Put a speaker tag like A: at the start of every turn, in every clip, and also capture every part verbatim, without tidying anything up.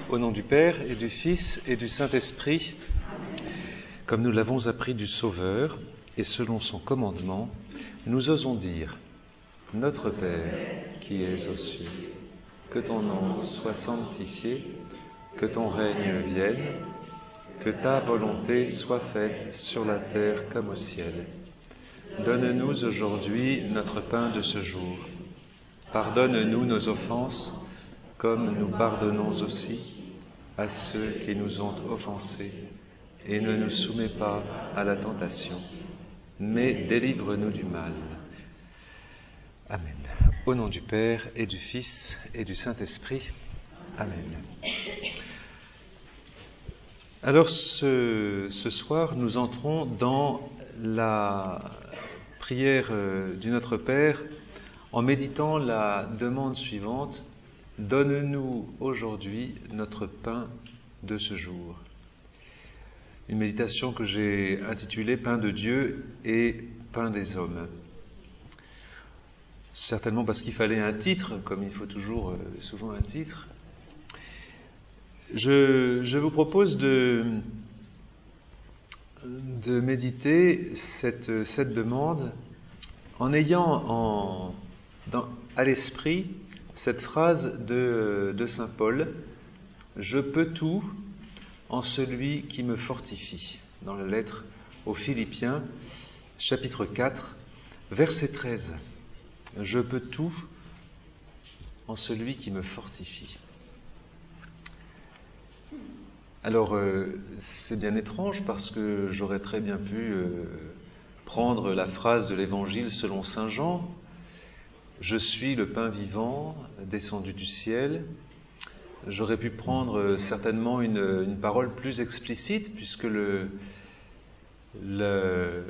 A: Au nom du Père et du Fils et du Saint-Esprit, comme nous l'avons appris du Sauveur et selon son commandement, nous osons dire: Notre Père qui es aux cieux, que ton nom soit sanctifié, que ton règne vienne, que ta volonté soit faite sur la terre comme au ciel. Donne-nous aujourd'hui notre pain de ce jour. Pardonne-nous nos offenses, comme nous pardonnons aussi à ceux qui nous ont offensés, et ne nous soumets pas à la tentation, mais délivre-nous du mal. Amen. Au nom du Père et du Fils et du Saint-Esprit. Amen. Alors ce, ce soir, nous entrons dans la prière du Notre Père en méditant la demande suivante: Donne-nous aujourd'hui notre pain de ce jour. Une méditation que j'ai intitulée Pain de Dieu et Pain des hommes. Certainement parce qu'il fallait un titre, comme il faut toujours euh, souvent un titre. Je, je vous propose de, de méditer cette, cette demande en ayant en, dans, à l'esprit cette phrase de, de saint Paul: « Je peux tout en celui qui me fortifie », dans la lettre aux Philippiens, chapitre quatre, verset treize. « Je peux tout en celui qui me fortifie ». Alors, euh, c'est bien étrange parce que j'aurais très bien pu euh, prendre la phrase de l'Évangile selon saint Jean: « Je suis le pain vivant descendu du ciel ». J'aurais pu prendre certainement une, une parole plus explicite, puisque le, le,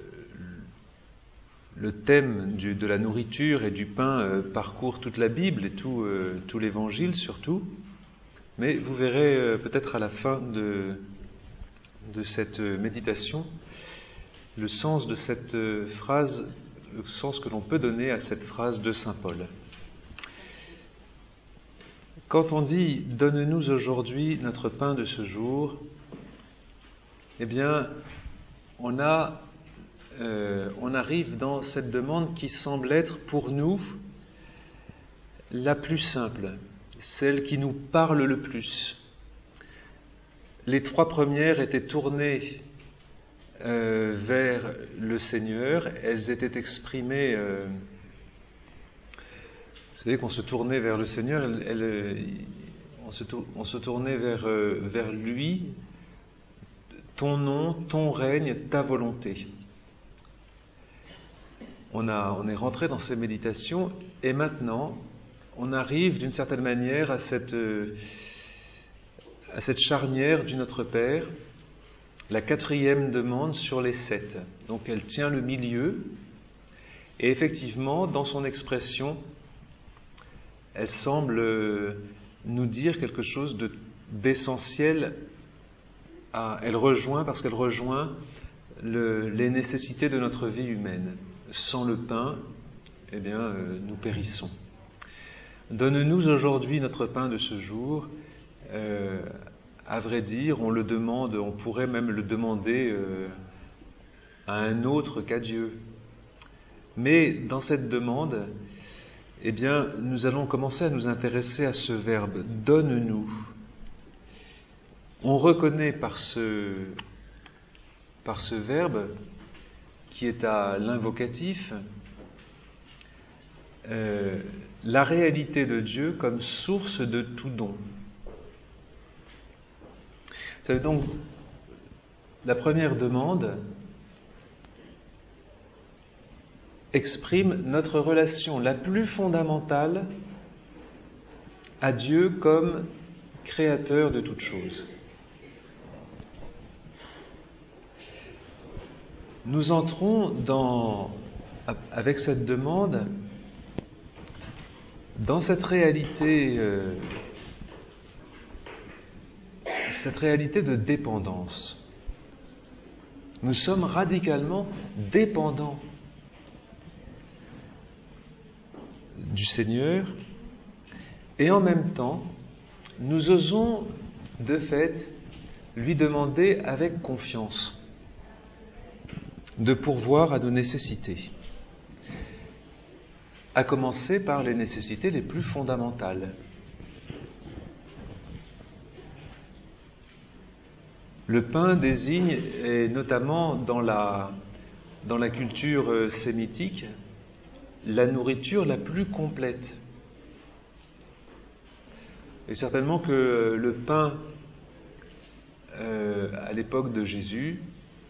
A: le thème du, de la nourriture et du pain euh, parcourt toute la Bible et tout, euh, tout l'Évangile surtout. Mais vous verrez euh, peut-être à la fin de, de cette méditation le sens de cette phrase, le sens que l'on peut donner à cette phrase de saint Paul. Quand on dit « Donne-nous aujourd'hui notre pain de ce jour », eh bien, on, a, euh, on arrive dans cette demande qui semble être pour nous la plus simple, celle qui nous parle le plus. Les trois premières étaient tournées euh, vers le Seigneur, elles étaient exprimées... Euh, Vous savez qu'on se tournait vers le Seigneur, elle, elle, on, se tour, on se tournait vers, euh, vers lui, ton nom, ton règne, ta volonté. On, a, on est rentré dans ces méditations et maintenant on arrive d'une certaine manière à cette, euh, à cette charnière du Notre Père, la quatrième demande sur les sept. Donc elle tient le milieu et effectivement dans son expression, elle semble nous dire quelque chose de, d'essentiel. À, elle rejoint, parce qu'elle rejoint le, les nécessités de notre vie humaine. Sans le pain, eh bien, euh, nous périssons. Donne-nous aujourd'hui notre pain de ce jour. Euh, à vrai dire, on le demande, on pourrait même le demander euh, à un autre qu'à Dieu. Mais dans cette demande, eh bien, nous allons commencer à nous intéresser à ce verbe « donne-nous ». On reconnaît par ce, par ce verbe, qui est à l'invocatif, euh, la réalité de Dieu comme source de tout don. Ça veut donc, la première demande exprime notre relation la plus fondamentale à Dieu comme créateur de toutes choses. Nous entrons dans, avec cette demande dans cette réalité, euh, cette réalité de dépendance. Nous sommes radicalement dépendants du Seigneur, et en même temps, nous osons de fait lui demander avec confiance de pourvoir à nos nécessités, à commencer par les nécessités les plus fondamentales. Le pain désigne, et notamment dans la, dans la culture sémitique, la nourriture la plus complète. Et certainement que le pain, euh, à l'époque de Jésus,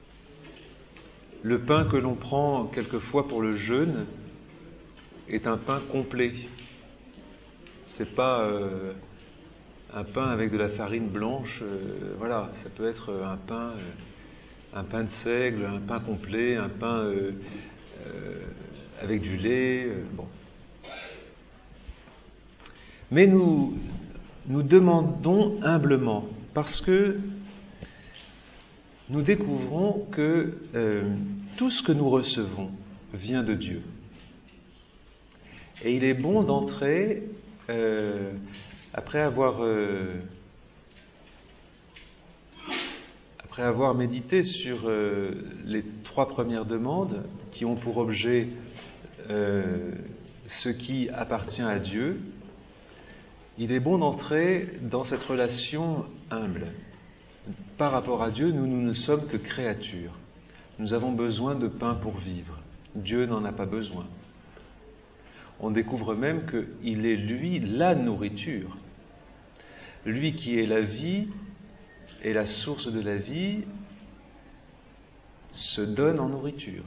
A: le pain que l'on prend quelquefois pour le jeûne, est un pain complet. C'est pas euh, un pain avec de la farine blanche, euh, voilà, ça peut être un pain, euh, un pain de seigle, un pain complet, un pain euh, euh, avec du lait, euh, bon. Mais nous, nous demandons humblement, parce que nous découvrons que euh, tout ce que nous recevons vient de Dieu. Et il est bon d'entrer, euh, après avoir euh, après avoir médité sur euh, les trois premières demandes qui ont pour objet euh, ce qui appartient à Dieu, il est bon d'entrer dans cette relation humble. Par rapport à Dieu, nous, nous ne sommes que créatures. Nous avons besoin de pain pour vivre. Dieu n'en a pas besoin. On découvre même qu'il est, lui, la nourriture. Lui qui est la vie et la source de la vie se donne en nourriture.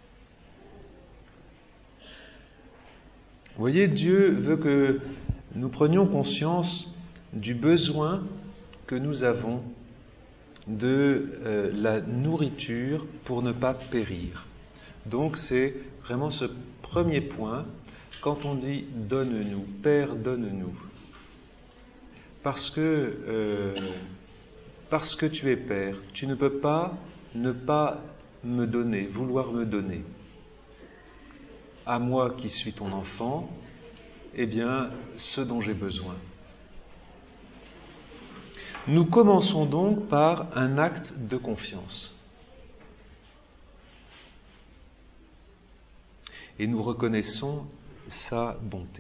A: Vous voyez, Dieu veut que nous prenions conscience du besoin que nous avons de euh, la nourriture pour ne pas périr. Donc c'est vraiment ce premier point. Quand on dit « donne-nous »,« Père, donne-nous », parce que, euh, parce que tu es Père, tu ne peux pas ne pas me donner, vouloir me donner. À moi qui suis ton enfant, eh bien, ce dont j'ai besoin. Nous commençons donc par un acte de confiance. Et nous reconnaissons sa bonté.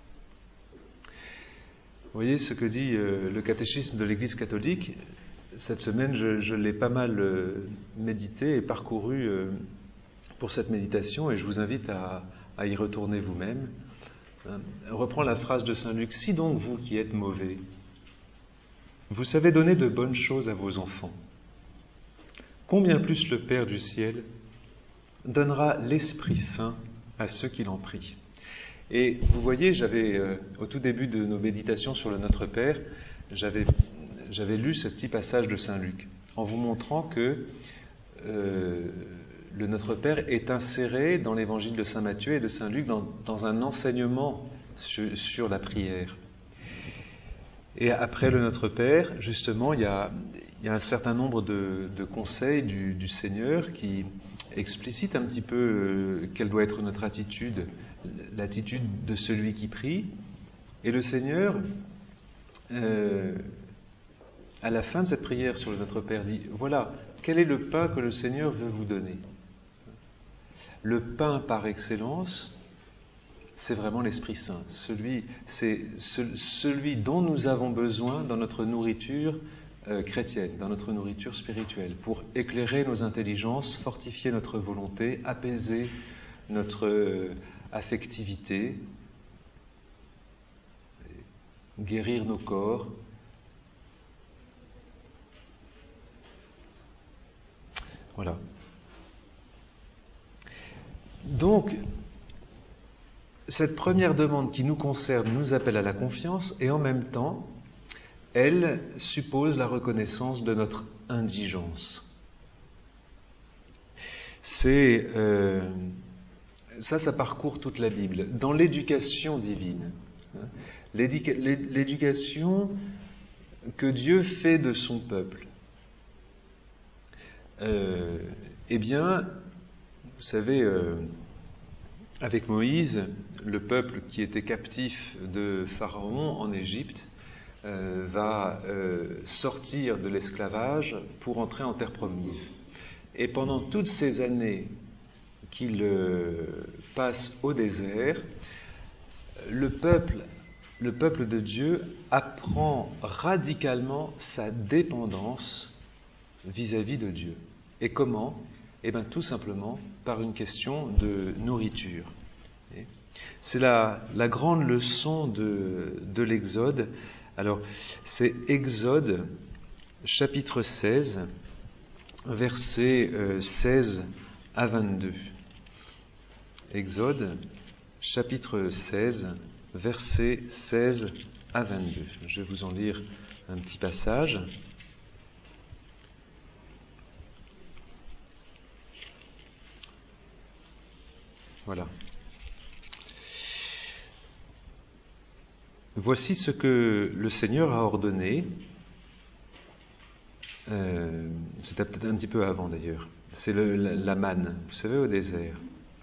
A: Vous voyez ce que dit euh, le catéchisme de l'Église catholique. Cette semaine, je, je l'ai pas mal euh, médité et parcouru euh, pour cette méditation, et je vous invite à, à y retourner vous-même. Hein, on reprend la phrase de saint Luc. « Si donc vous qui êtes mauvais, vous savez donner de bonnes choses à vos enfants, combien plus le Père du ciel donnera l'Esprit Saint à ceux qui l'en prient. » Et vous voyez, j'avais, euh, au tout début de nos méditations sur le Notre Père, j'avais, j'avais lu ce petit passage de saint Luc, en vous montrant que euh, le Notre Père est inséré dans l'évangile de saint Matthieu et de saint Luc dans, dans un enseignement sur, sur la prière. Et après le Notre Père, justement, il y a, il y a un certain nombre de, de conseils du, du Seigneur qui explicitent un petit peu euh, quelle doit être notre attitude, l'attitude de celui qui prie. Et le Seigneur, euh, à la fin de cette prière sur le Notre Père, dit « Voilà, quel est le pain que le Seigneur veut vous donner ?» Le pain par excellence, c'est vraiment l'Esprit Saint. Celui, c'est ce, celui dont nous avons besoin dans notre nourriture euh, chrétienne, dans notre nourriture spirituelle, pour éclairer nos intelligences, fortifier notre volonté, apaiser notre euh, affectivité, guérir nos corps. Voilà. Donc, cette première demande qui nous concerne nous appelle à la confiance, et en même temps, elle suppose la reconnaissance de notre indigence. C'est euh, ça, ça parcourt toute la Bible. Dans l'éducation divine, hein, l'éduca- l'éducation que Dieu fait de son peuple, euh, eh bien, vous savez, euh, avec Moïse, le peuple qui était captif de Pharaon en Égypte euh, va euh, sortir de l'esclavage pour entrer en terre promise. Et pendant toutes ces années qu'il euh, passe au désert, le peuple, le peuple de Dieu apprend radicalement sa dépendance vis-à-vis de Dieu. Et comment ? Eh bien, tout simplement par une question de nourriture. C'est la, la grande leçon de, de l'Exode. Alors, c'est Exode, chapitre seize, versets euh, seize à vingt-deux. Exode, chapitre seize, versets seize à vingt-deux. Je vais vous en lire un petit passage. Voilà. Voici ce que le Seigneur a ordonné. Euh, c'était peut-être un petit peu avant d'ailleurs. C'est le, la, la manne, vous savez, au désert.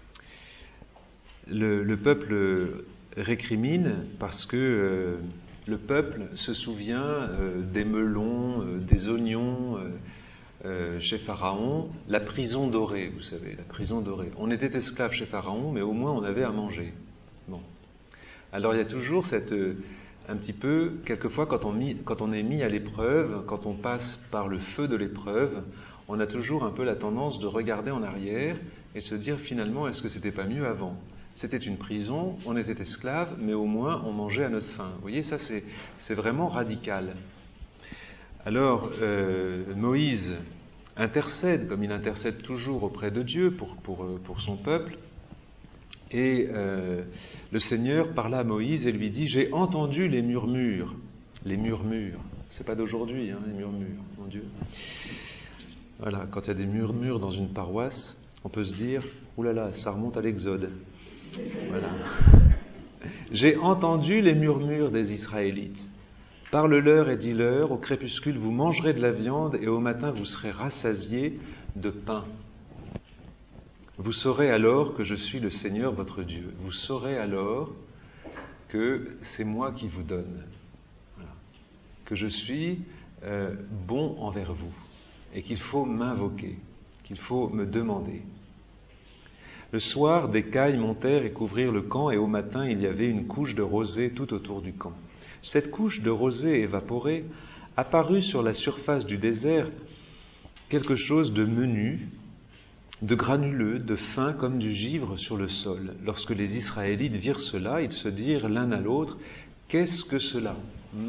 A: Le, le peuple récrimine parce que euh, le peuple se souvient euh, des melons, euh, des oignons euh, euh, chez Pharaon, la prison dorée, vous savez, la prison dorée. On était esclaves chez Pharaon, mais au moins on avait à manger. Bon. Alors il y a toujours cette, un petit peu, quelquefois quand on, mis, quand on est mis à l'épreuve, quand on passe par le feu de l'épreuve, on a toujours un peu la tendance de regarder en arrière et se dire finalement, est-ce que c'était pas mieux avant ? C'était une prison, on était esclaves, mais au moins on mangeait à notre faim. Vous voyez, ça c'est, c'est vraiment radical. Alors euh, Moïse intercède, comme il intercède toujours auprès de Dieu pour, pour, pour son peuple, et euh, le Seigneur parla à Moïse et lui dit « J'ai entendu les murmures. » Les murmures, c'est pas d'aujourd'hui, hein, les murmures, mon Dieu. Voilà, quand il y a des murmures dans une paroisse, on peut se dire « Ouh là là, ça remonte à l'Exode. » Voilà. « J'ai entendu les murmures des Israélites. Parle-leur et dis-leur, au crépuscule vous mangerez de la viande et au matin vous serez rassasiés de pain. Vous saurez alors que je suis le Seigneur votre Dieu. Vous saurez alors que c'est moi qui vous donne. Voilà. Que je suis euh, bon envers vous et qu'il faut m'invoquer, qu'il faut me demander. Le soir, des cailles montèrent et couvrirent le camp et au matin, il y avait une couche de rosée tout autour du camp. Cette couche de rosée évaporée apparut sur la surface du désert quelque chose de menu, de granuleux, de fin comme du givre sur le sol. Lorsque les Israélites virent cela, ils se dirent l'un à l'autre, « Qu'est-ce que cela ? Man-ou »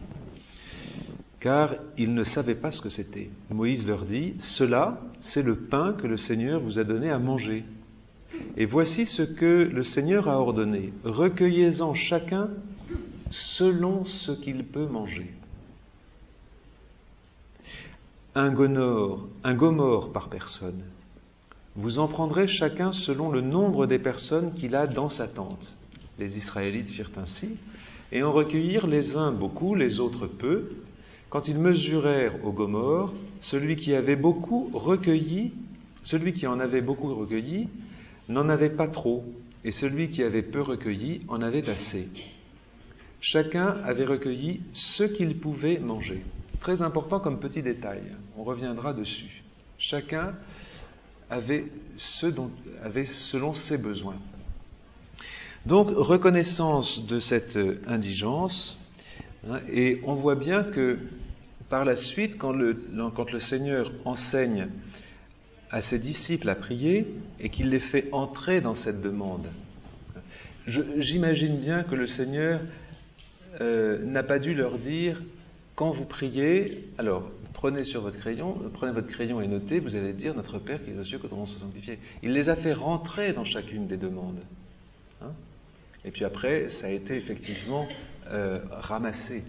A: Car ils ne savaient pas ce que c'était. Moïse leur dit, « Cela, c'est le pain que le Seigneur vous a donné à manger. Et voici ce que le Seigneur a ordonné. Recueillez-en chacun selon ce qu'il peut manger. Un gonor, un gomor par personne. Vous en prendrez chacun selon le nombre des personnes qu'il a dans sa tente. » Les Israélites firent ainsi, et en recueillirent les uns beaucoup, les autres peu. Quand ils mesurèrent au gomor, celui qui avait beaucoup recueilli, celui qui en avait beaucoup recueilli, n'en avait pas trop, et celui qui avait peu recueilli en avait assez. Chacun avait recueilli ce qu'il pouvait manger. Très important comme petit détail, on reviendra dessus. Chacun avait, ce dont, avait selon ses besoins. Donc, reconnaissance de cette indigence, hein, et on voit bien que par la suite, quand le, quand le Seigneur enseigne à ses disciples à prier et qu'il les fait entrer dans cette demande, je, j'imagine bien que le Seigneur euh, n'a pas dû leur dire quand vous priez, alors prenez sur votre crayon, prenez votre crayon et notez, vous allez dire notre Père qui est aux cieux, que ton nom soit sanctifié. Il les a fait rentrer dans chacune des demandes. Hein, et puis après, ça a été effectivement euh, ramassé.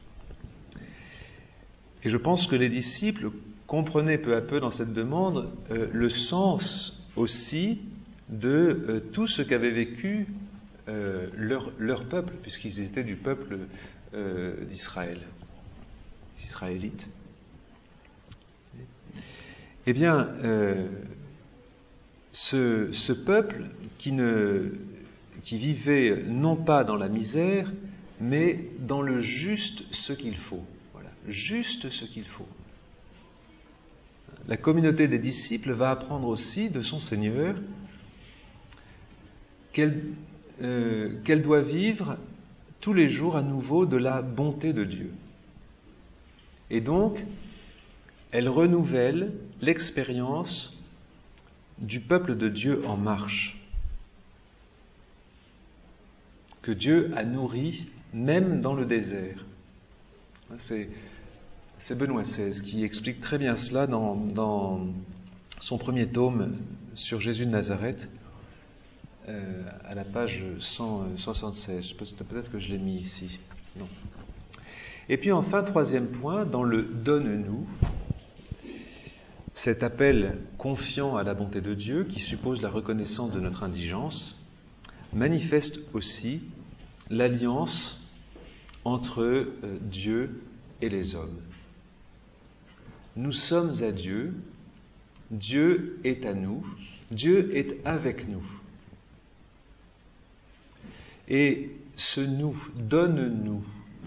A: Et je pense que les disciples comprenaient peu à peu dans cette demande euh, le sens aussi de euh, tout ce qu'avait vécu euh, leur, leur peuple, puisqu'ils étaient du peuple euh, d'Israël, les Israélites. Eh bien, euh, ce, ce peuple qui, ne, qui vivait non pas dans la misère, mais dans le juste ce qu'il faut. Voilà, juste ce qu'il faut. La communauté des disciples va apprendre aussi de son Seigneur qu'elle, euh, qu'elle doit vivre tous les jours à nouveau de la bonté de Dieu. Et donc, elle renouvelle l'expérience du peuple de Dieu en marche, que Dieu a nourri même dans le désert. C'est, c'est Benoît seize qui explique très bien cela dans, dans son premier tome sur Jésus de Nazareth, euh, à la page cent soixante-seize. Peut-être que je l'ai mis ici. Non. Et puis enfin, troisième point, dans le « donne-nous », cet appel confiant à la bonté de Dieu, qui suppose la reconnaissance de notre indigence, manifeste aussi l'alliance entre euh, Dieu et les hommes. Nous sommes à Dieu, Dieu est à nous, Dieu est avec nous. Et ce nous, donne-nous,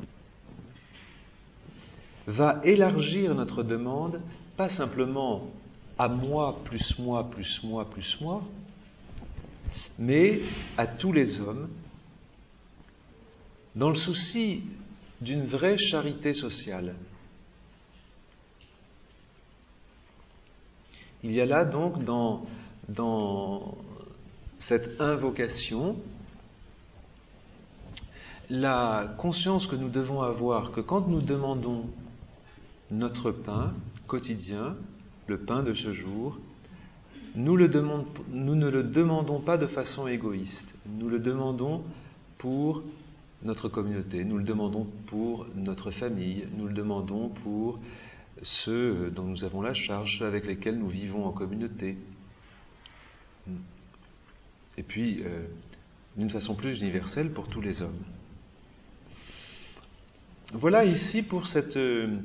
A: va élargir notre demande, pas simplement à moi, plus moi, plus moi, plus moi, mais à tous les hommes, dans le souci d'une vraie charité sociale. Il y a là donc dans, dans cette invocation la conscience que nous devons avoir que quand nous demandons notre pain quotidien, le pain de ce jour, nous, le demandons, nous ne le demandons pas de façon égoïste, nous le demandons pour notre communauté, nous le demandons pour notre famille, nous le demandons pour ceux dont nous avons la charge, ceux avec lesquels nous vivons en communauté. Et puis, euh, d'une façon plus universelle, pour tous les hommes. Voilà ici pour cette, euh,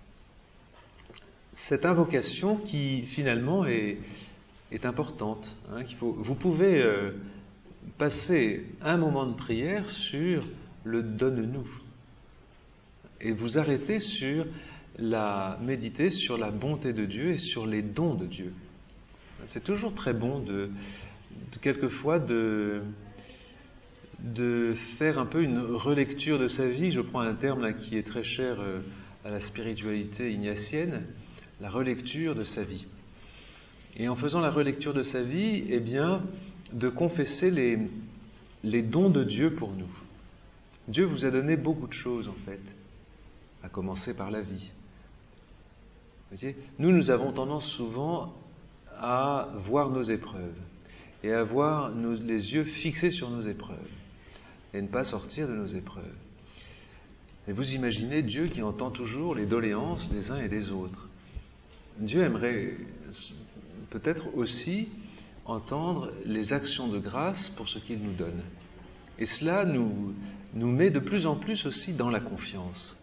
A: cette invocation qui finalement est, est importante. Hein, qu'il faut, vous pouvez euh, passer un moment de prière sur le donne-nous et vous arrêter sur la méditer sur la bonté de Dieu et sur les dons de Dieu. C'est toujours très bon de, de quelquefois de, de faire un peu une relecture de sa vie. Je prends un terme là qui est très cher à la spiritualité ignatienne, la relecture de sa vie. Et en faisant la relecture de sa vie, eh bien, de confesser les, les dons de Dieu pour nous. Dieu vous a donné beaucoup de choses en fait, à commencer par la vie. Vous voyez, nous, nous avons tendance souvent à voir nos épreuves et à avoir nos, les yeux fixés sur nos épreuves et ne pas sortir de nos épreuves. Et vous imaginez Dieu qui entend toujours les doléances des uns et des autres. Dieu aimerait peut-être aussi entendre les actions de grâce pour ce qu'il nous donne. Et cela nous, nous met de plus en plus aussi dans la confiance.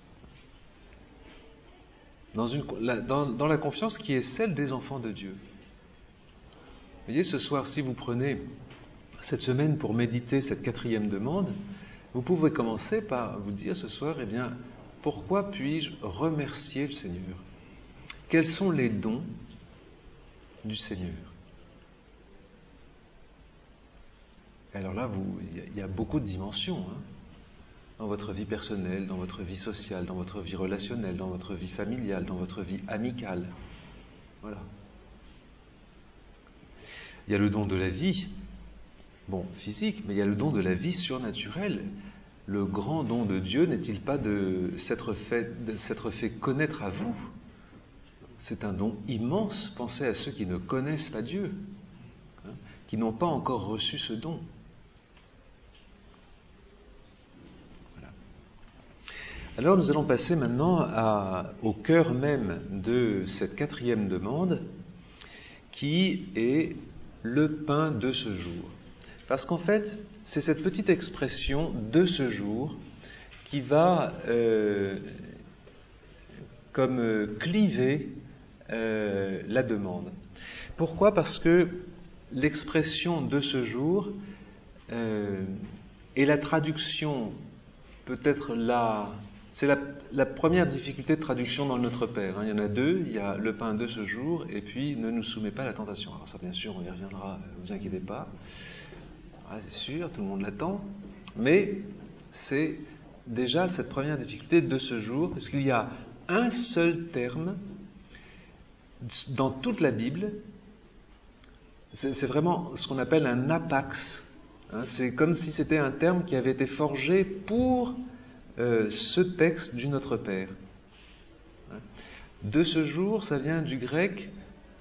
A: Dans, une, la, dans, dans la confiance qui est celle des enfants de Dieu. Vous voyez, ce soir, si vous prenez cette semaine pour méditer cette quatrième demande, vous pouvez commencer par vous dire ce soir, eh bien, pourquoi puis-je remercier le Seigneur ? Quels sont les dons du Seigneur ? Et alors là, vous, il y, y a beaucoup de dimensions, hein, dans votre vie personnelle, dans votre vie sociale, dans votre vie relationnelle, dans votre vie familiale, dans votre vie amicale. Voilà. Il y a le don de la vie, bon, physique, mais il y a le don de la vie surnaturelle. Le grand don de Dieu n'est-il pas de s'être fait, de s'être fait connaître à vous ? C'est un don immense. Pensez à ceux qui ne connaissent pas Dieu, hein, qui n'ont pas encore reçu ce don. Voilà. Alors nous allons passer maintenant à, au cœur même de cette quatrième demande, qui est le pain de ce jour. Parce qu'en fait, c'est cette petite expression de ce jour qui va euh, comme euh, cliver euh, la demande. Pourquoi ? Parce que l'expression de ce jour euh, est la traduction peut-être la... C'est la, la première difficulté de traduction dans le Notre Père. Hein. Il y en a deux. Il y a le pain de ce jour et puis ne nous soumets pas à la tentation. Alors ça, bien sûr, on y reviendra, ne vous inquiétez pas. Ah, c'est sûr, tout le monde l'attend. Mais c'est déjà cette première difficulté de ce jour, parce qu'il y a un seul terme dans toute la Bible. C'est, c'est vraiment ce qu'on appelle un apax. Hein. C'est comme si c'était un terme qui avait été forgé pour Euh, ce texte du Notre Père. De ce jour, ça vient du grec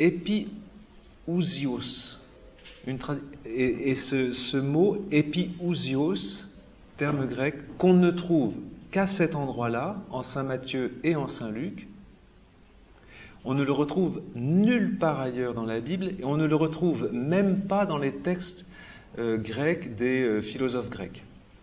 A: épiousios. Une tra- et et ce, ce mot épiousios, terme grec, qu'on ne trouve qu'à cet endroit-là, en Saint Matthieu et en Saint Luc. On ne le retrouve nulle part ailleurs dans la Bible et on ne le retrouve même pas dans les textes euh, grecs des euh, philosophes grecs.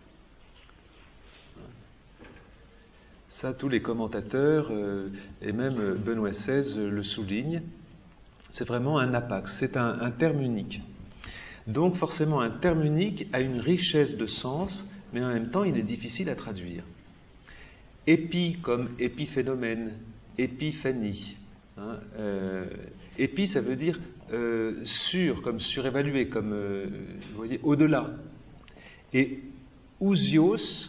A: Ça, tous les commentateurs, euh, et même Benoît seize euh, le soulignent. C'est vraiment un apax, c'est un, un terme unique. Donc forcément, un terme unique a une richesse de sens, mais en même temps, il est difficile à traduire. Épi comme épiphénomène, épiphanie. Hein, euh, épi, ça veut dire euh, sur, comme surévalué, comme, euh, vous voyez, au-delà. Et ousios,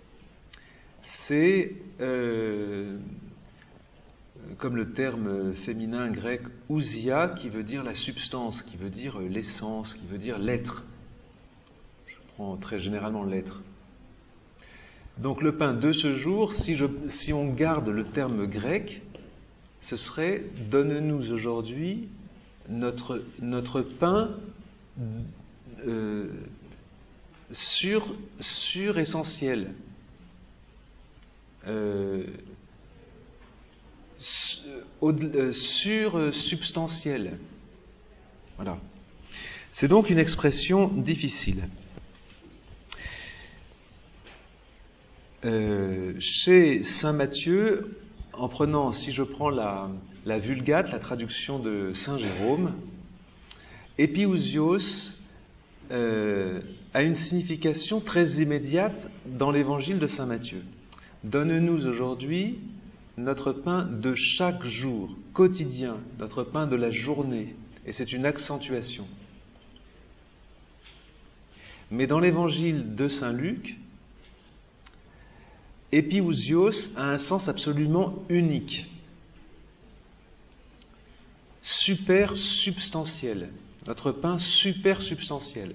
A: c'est euh, comme le terme féminin grec ousia, qui veut dire la substance, qui veut dire l'essence, qui veut dire l'être. Je prends très généralement l'être. Donc le pain de ce jour, si, je, si on garde le terme grec, ce serait « donne-nous aujourd'hui notre, notre pain euh, sur, sur essentiel ». Euh, sur substantiel. Voilà. C'est donc une expression difficile. Euh, chez saint Matthieu, en prenant, si je prends la, la Vulgate, la traduction de saint Jérôme, épiousios euh, a une signification très immédiate dans l'évangile de saint Matthieu. Donne-nous aujourd'hui notre pain de chaque jour, quotidien, notre pain de la journée. Et c'est une accentuation. Mais dans l'évangile de saint Luc, épiousios a un sens absolument unique. Super substantiel. Notre pain super substantiel.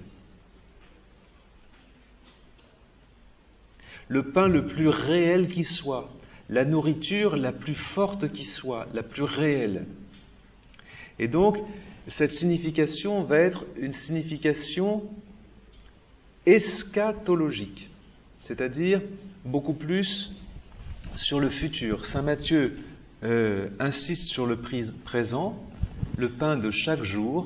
A: Le pain le plus réel qui soit, la nourriture la plus forte qui soit, la plus réelle. Et donc, cette signification va être une signification eschatologique, c'est-à-dire beaucoup plus sur le futur. Saint Matthieu euh, insiste sur le présent, le pain de chaque jour,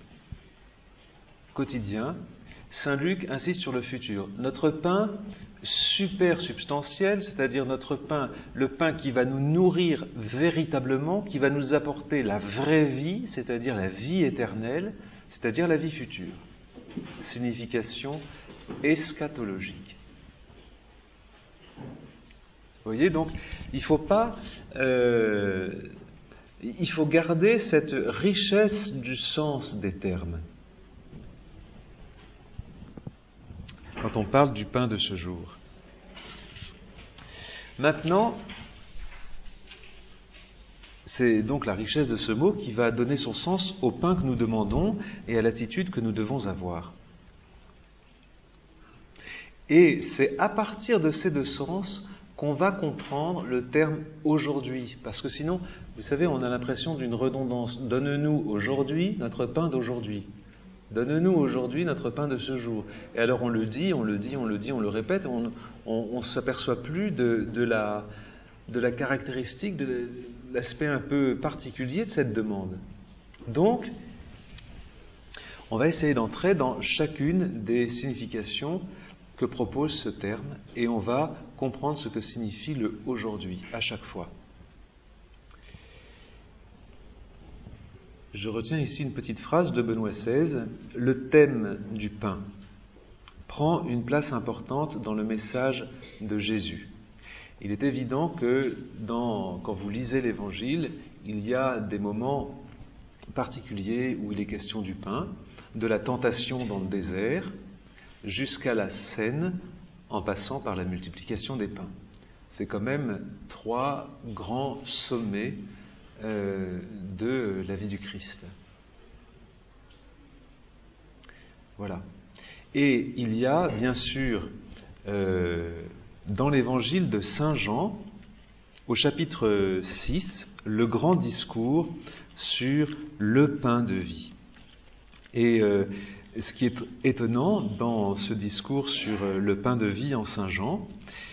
A: quotidien. Saint Luc insiste sur le futur. Notre pain super substantiel, c'est-à-dire notre pain, le pain qui va nous nourrir véritablement, qui va nous apporter la vraie vie, c'est-à-dire la vie éternelle, c'est-à-dire la vie future. Signification eschatologique. Vous voyez, donc, il faut pas... Euh, il faut garder cette richesse du sens des termes. Quand on parle du pain de ce jour. Maintenant, c'est donc la richesse de ce mot qui va donner son sens au pain que nous demandons et à l'attitude que nous devons avoir. Et c'est à partir de ces deux sens qu'on va comprendre le terme « aujourd'hui ». Parce que sinon, vous savez, on a l'impression d'une redondance. « Donne-nous aujourd'hui notre pain d'aujourd'hui ». Donne-nous aujourd'hui notre pain de ce jour. Et alors on le dit, on le dit, on le dit, on le répète, on ne s'aperçoit plus de, de, la, de la caractéristique, de l'aspect un peu particulier de cette demande. Donc, on va essayer d'entrer dans chacune des significations que propose ce terme et on va comprendre ce que signifie le « aujourd'hui » à chaque fois. Je retiens ici une petite phrase de Benoît seize, le thème du pain. prend une place importante dans le message de Jésus. Il est évident que dans, quand vous lisez l'Évangile, il y a des moments particuliers où il est question du pain, de la tentation dans le désert, jusqu'à la scène en passant par la multiplication des pains. C'est quand même trois grands sommets euh, de la vie du Christ. Voilà. Et il y a, bien sûr, euh, dans l'évangile de Saint Jean, au chapitre six, le grand discours sur le pain de vie. Et euh, ce qui est étonnant dans ce discours sur le pain de vie en Saint Jean,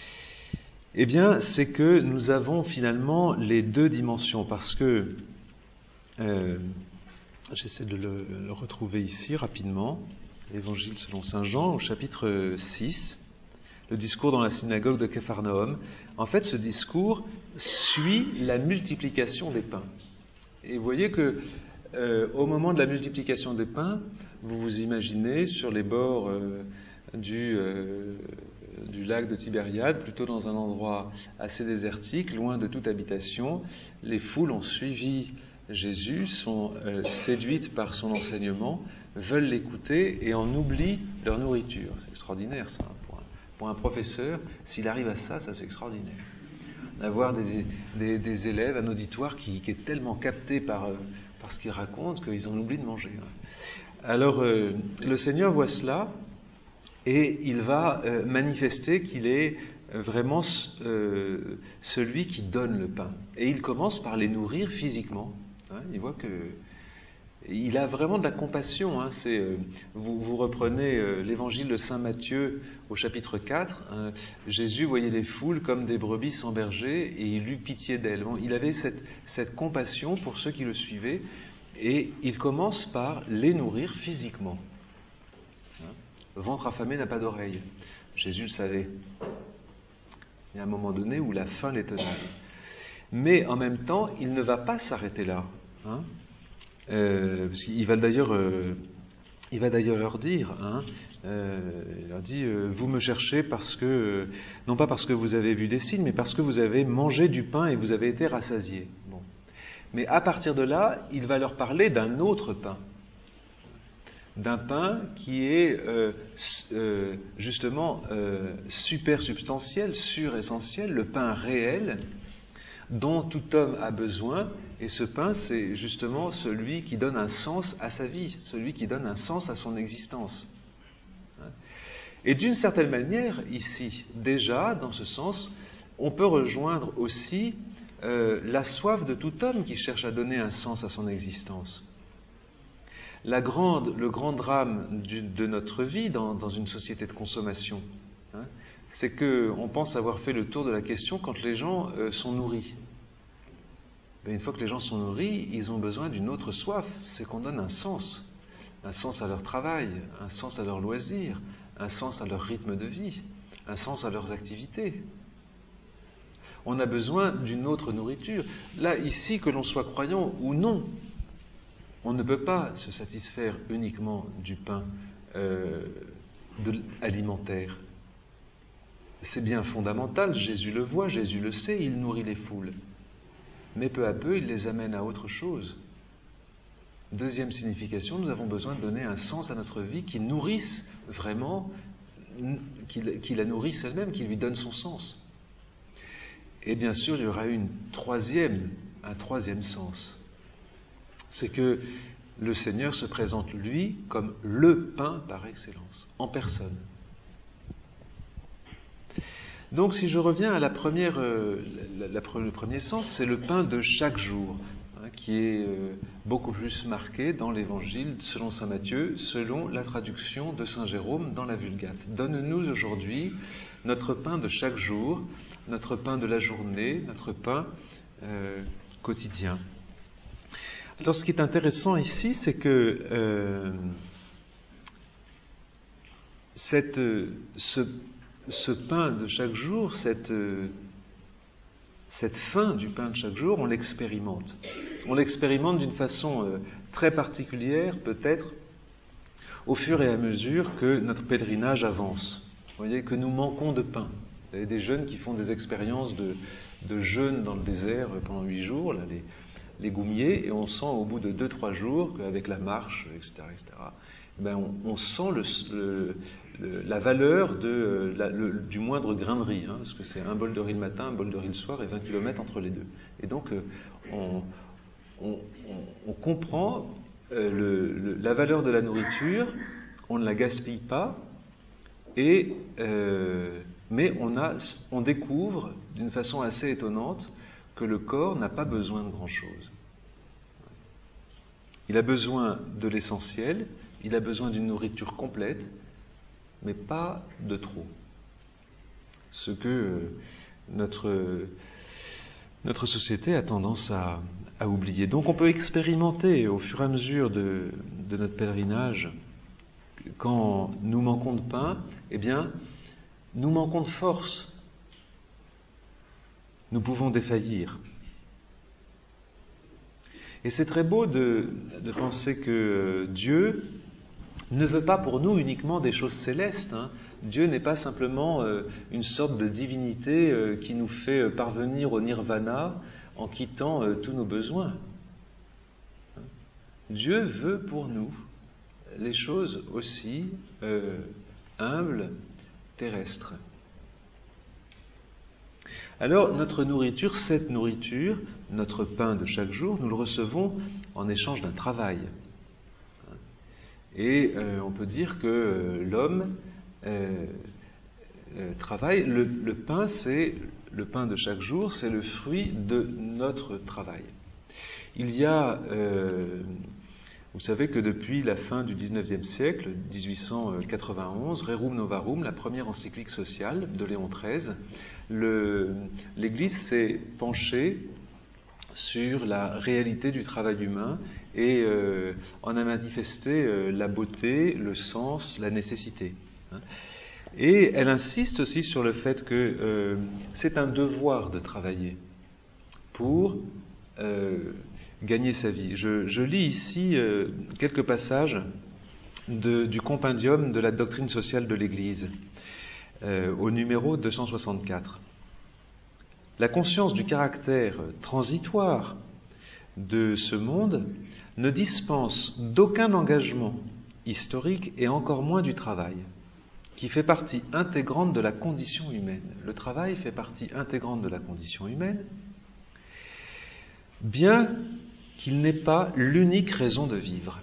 A: eh bien, c'est que nous avons finalement les deux dimensions, parce que, euh, j'essaie de le, le retrouver ici rapidement, l'Évangile selon Saint Jean, au chapitre six, le discours dans la synagogue de Capharnaüm. En fait, ce discours suit la multiplication des pains. Et vous voyez que, euh, au moment de la multiplication des pains, vous vous imaginez sur les bords euh, du, euh, du lac de Tibériade, plutôt dans un endroit assez désertique, loin de toute habitation. Les foules ont suivi Jésus, sont euh, séduites par son enseignement, veulent l'écouter et en oublient leur nourriture. C'est extraordinaire ça, pour un, pour un professeur, s'il arrive à ça, ça c'est extraordinaire. D'avoir des, des, des élèves, un auditoire qui, qui est tellement capté par, euh, par ce qu'ils racontent qu'ils en oublient de manger. Alors euh, le Seigneur voit cela et il va euh, manifester qu'il est vraiment euh, celui qui donne le pain. Et il commence par les nourrir physiquement. Hein, il voit que il a vraiment de la compassion. Hein, c'est, euh, vous, vous reprenez euh, l'évangile de Saint Matthieu au chapitre quatre. Hein, Jésus voyait les foules comme des brebis sans berger et il eut pitié d'elles. Bon, il avait cette, cette compassion pour ceux qui le suivaient et il commence par les nourrir physiquement. Hein, ventre affamé n'a pas d'oreille. Jésus le savait. Il y a un moment donné où la faim les tenait. Mais en même temps, il ne va pas s'arrêter là. Hein. Euh, il va d'ailleurs, euh, il va d'ailleurs leur dire, hein, euh, il leur dit, euh, vous me cherchez parce que, euh, non pas parce que vous avez vu des signes, mais parce que vous avez mangé du pain et vous avez été rassasiés. Bon. Mais à partir de là, il va leur parler d'un autre pain, d'un pain qui est euh, euh, justement euh, super substantiel, suressentiel, le pain réel dont tout homme a besoin, et ce pain, c'est justement celui qui donne un sens à sa vie, celui qui donne un sens à son existence. Et d'une certaine manière, ici, déjà, dans ce sens, on peut rejoindre aussi euh, la soif de tout homme qui cherche à donner un sens à son existence. La grande, le grand drame du, de notre vie dans, dans une société de consommation, hein, c'est qu'on pense avoir fait le tour de la question quand les gens euh, sont nourris. Mais une fois que les gens sont nourris, ils ont besoin d'une autre soif, c'est qu'on donne un sens. Un sens à leur travail, un sens à leurs loisirs, un sens à leur rythme de vie, un sens à leurs activités. On a besoin d'une autre nourriture. Là, ici, que l'on soit croyant ou non, on ne peut pas se satisfaire uniquement du pain euh, de, alimentaire. C'est bien fondamental, Jésus le voit, Jésus le sait, il nourrit les foules. Mais peu à peu, il les amène à autre chose. Deuxième signification, nous avons besoin de donner un sens à notre vie qui nourrisse vraiment, qui, qui la nourrisse elle-même, qui lui donne son sens. Et bien sûr, il y aura une troisième, un troisième sens. C'est que le Seigneur se présente, lui, comme le pain par excellence, en personne. Donc, si je reviens à la première, euh, la, la, le premier sens, c'est le pain de chaque jour, hein, qui est euh, beaucoup plus marqué dans l'Évangile selon saint Matthieu, selon la traduction de saint Jérôme dans la Vulgate. Donne-nous aujourd'hui notre pain de chaque jour, notre pain de la journée, notre pain euh, quotidien. Alors, ce qui est intéressant ici, c'est que euh, cette, ce Ce pain de chaque jour, cette, cette faim du pain de chaque jour, on l'expérimente. On l'expérimente d'une façon euh, très particulière, peut-être, au fur et à mesure que notre pèlerinage avance. Vous voyez que nous manquons de pain. Vous avez des jeunes qui font des expériences de, de jeûne dans le désert pendant huit jours, là, les, les goumiers, et on sent au bout de deux trois jours qu'avec la marche, et cetera, et cetera, ben on, on sent le, le, le, la valeur de, la, le, du moindre grain de riz, hein, parce que c'est un bol de riz le matin, un bol de riz le soir et vingt kilomètres entre les deux. Et donc on, on, on, on comprend euh, le, le, la valeur de la nourriture, on ne la gaspille pas, et, euh, mais on, a, on découvre d'une façon assez étonnante que le corps n'a pas besoin de grand-chose. Il a besoin de l'essentiel, il a besoin d'une nourriture complète, mais pas de trop. Ce que euh, notre, notre société a tendance à, à oublier. Donc on peut expérimenter au fur et à mesure de, de notre pèlerinage, quand nous manquons de pain, eh bien, nous manquons de force. Nous pouvons défaillir. Et c'est très beau de, de penser que Dieu ne veut pas pour nous uniquement des choses célestes. Hein. Dieu n'est pas simplement euh, une sorte de divinité euh, qui nous fait parvenir au nirvana en quittant euh, tous nos besoins. Dieu veut pour nous les choses aussi euh, humbles, terrestres. Alors, notre nourriture, cette nourriture, notre pain de chaque jour, nous le recevons en échange d'un travail. Et euh, on peut dire que euh, l'homme euh, euh, travaille. Le, le pain, c'est le pain de chaque jour, c'est le fruit de notre travail. Il y a, euh, vous savez que depuis la fin du dix-neuvième siècle, dix-huit cent quatre-vingt-onze, Rerum Novarum, la première encyclique sociale de Léon treize, le, l'Église s'est penchée sur la réalité du travail humain et euh, en a manifesté euh, la beauté, le sens, la nécessité. Hein. Et elle insiste aussi sur le fait que euh, c'est un devoir de travailler pour euh, gagner sa vie. Je, je lis ici euh, quelques passages de, du compendium de la doctrine sociale de l'Église, euh, au numéro deux cent soixante-quatre. La conscience du caractère transitoire de ce monde ne dispense d'aucun engagement historique et encore moins du travail, qui fait partie intégrante de la condition humaine. Le travail fait partie intégrante de la condition humaine, bien qu'il n'ait pas l'unique raison de vivre.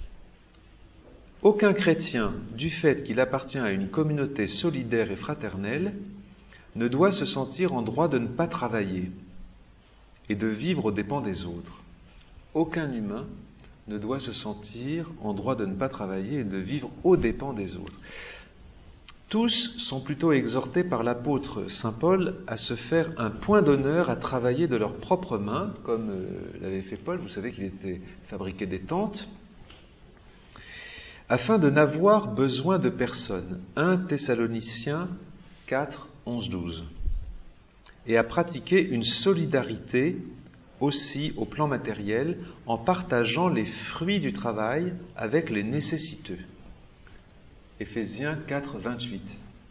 A: Aucun chrétien, du fait qu'il appartient à une communauté solidaire et fraternelle, ne doit se sentir en droit de ne pas travailler et de vivre aux dépens des autres. Aucun humain ne doit se sentir en droit de ne pas travailler et de vivre aux dépens des autres. Tous sont plutôt exhortés par l'apôtre saint Paul à se faire un point d'honneur à travailler de leurs propres mains, comme euh, l'avait fait Paul. Vous savez qu'il était fabriqué des tentes, afin de n'avoir besoin de personne. un Thessaloniciens quatre, onze, douze. Et à pratiquer une solidarité aussi au plan matériel en partageant les fruits du travail avec les nécessiteux. Éphésiens quatre, vingt-huit.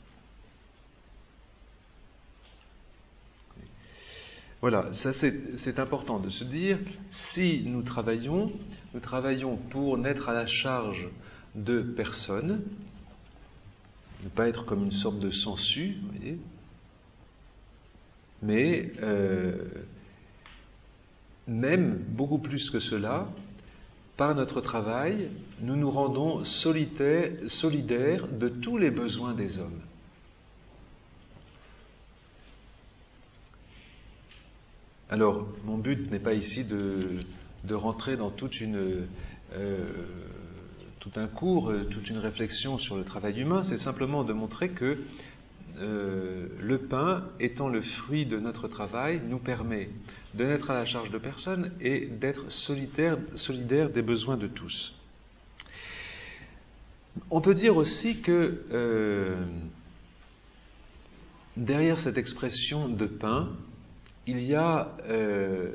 A: Voilà, ça c'est, c'est important de se dire, si nous travaillons, nous travaillons pour n'être à la charge de personne, ne pas être comme une sorte de sensu, vous voyez, mais euh, même beaucoup plus que cela, par notre travail, nous nous rendons solitaires, solidaires de tous les besoins des hommes. Alors, mon but n'est pas ici de, de rentrer dans toute une, euh, tout un cours, toute une réflexion sur le travail humain, c'est simplement de montrer que euh, le pain, étant le fruit de notre travail, nous permet de n'être à la charge de personne et d'être solidaire, solidaire des besoins de tous. On peut dire aussi que euh, derrière cette expression de pain, il y a euh,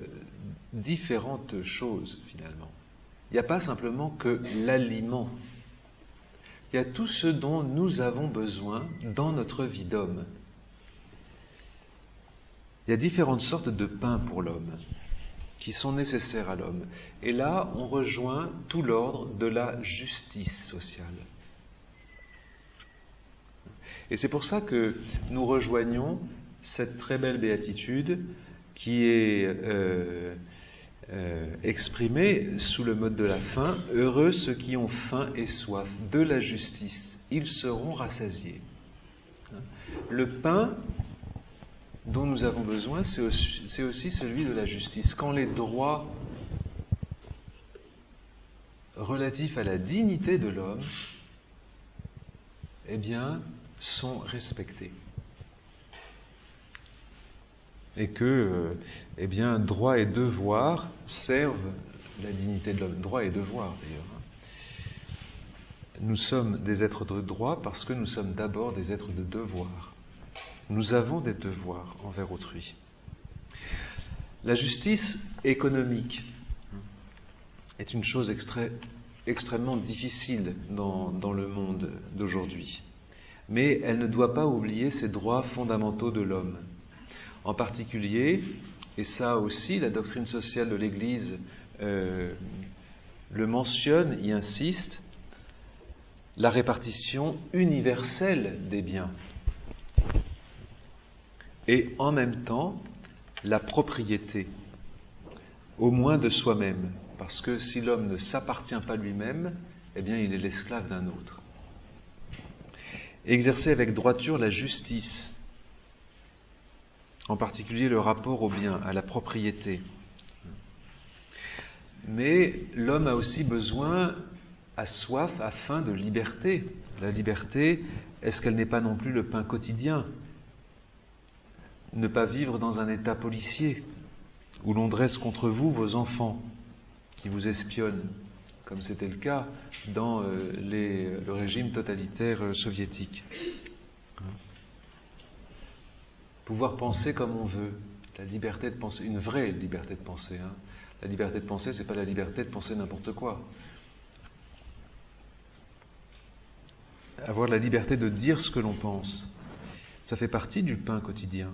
A: différentes choses finalement. Il n'y a pas simplement que l'aliment. il y a tout ce dont nous avons besoin dans notre vie d'homme. Il y a différentes sortes de pain pour l'homme qui sont nécessaires à l'homme. Et là, on rejoint tout l'ordre de la justice sociale. Et c'est pour ça que nous rejoignons cette très belle béatitude qui est euh, euh, exprimée sous le mode de la faim. Heureux ceux qui ont faim et soif de la justice, ils seront rassasiés. Le pain dont nous avons besoin, c'est aussi, c'est aussi celui de la justice. Quand les droits relatifs à la dignité de l'homme, eh bien, sont respectés. Et que, euh, eh bien, droit et devoir servent la dignité de l'homme. Droit et devoir, d'ailleurs. Nous sommes des êtres de droit parce que nous sommes d'abord des êtres de devoir. Nous avons des devoirs envers autrui. La justice économique est une chose extré, extrêmement difficile dans, dans le monde d'aujourd'hui. Mais elle ne doit pas oublier ces droits fondamentaux de l'homme. En particulier, et ça aussi la doctrine sociale de l'Église euh, le mentionne, y insiste, la répartition universelle des biens. Et en même temps, la propriété, au moins de soi-même. Parce que si l'homme ne s'appartient pas lui-même, eh bien il est l'esclave d'un autre. Exercer avec droiture la justice, en particulier le rapport au bien, à la propriété. Mais l'homme a aussi besoin, a soif, a faim de liberté. La liberté, est-ce qu'elle n'est pas non plus le pain quotidien ? Ne pas vivre dans un état policier, où l'on dresse contre vous vos enfants, qui vous espionnent, comme c'était le cas dans euh, les, le régime totalitaire euh, soviétique. Pouvoir penser comme on veut, la liberté de penser, une vraie liberté de penser. Hein. La liberté de penser, c'est pas la liberté de penser n'importe quoi. Avoir la liberté de dire ce que l'on pense, ça fait partie du pain quotidien.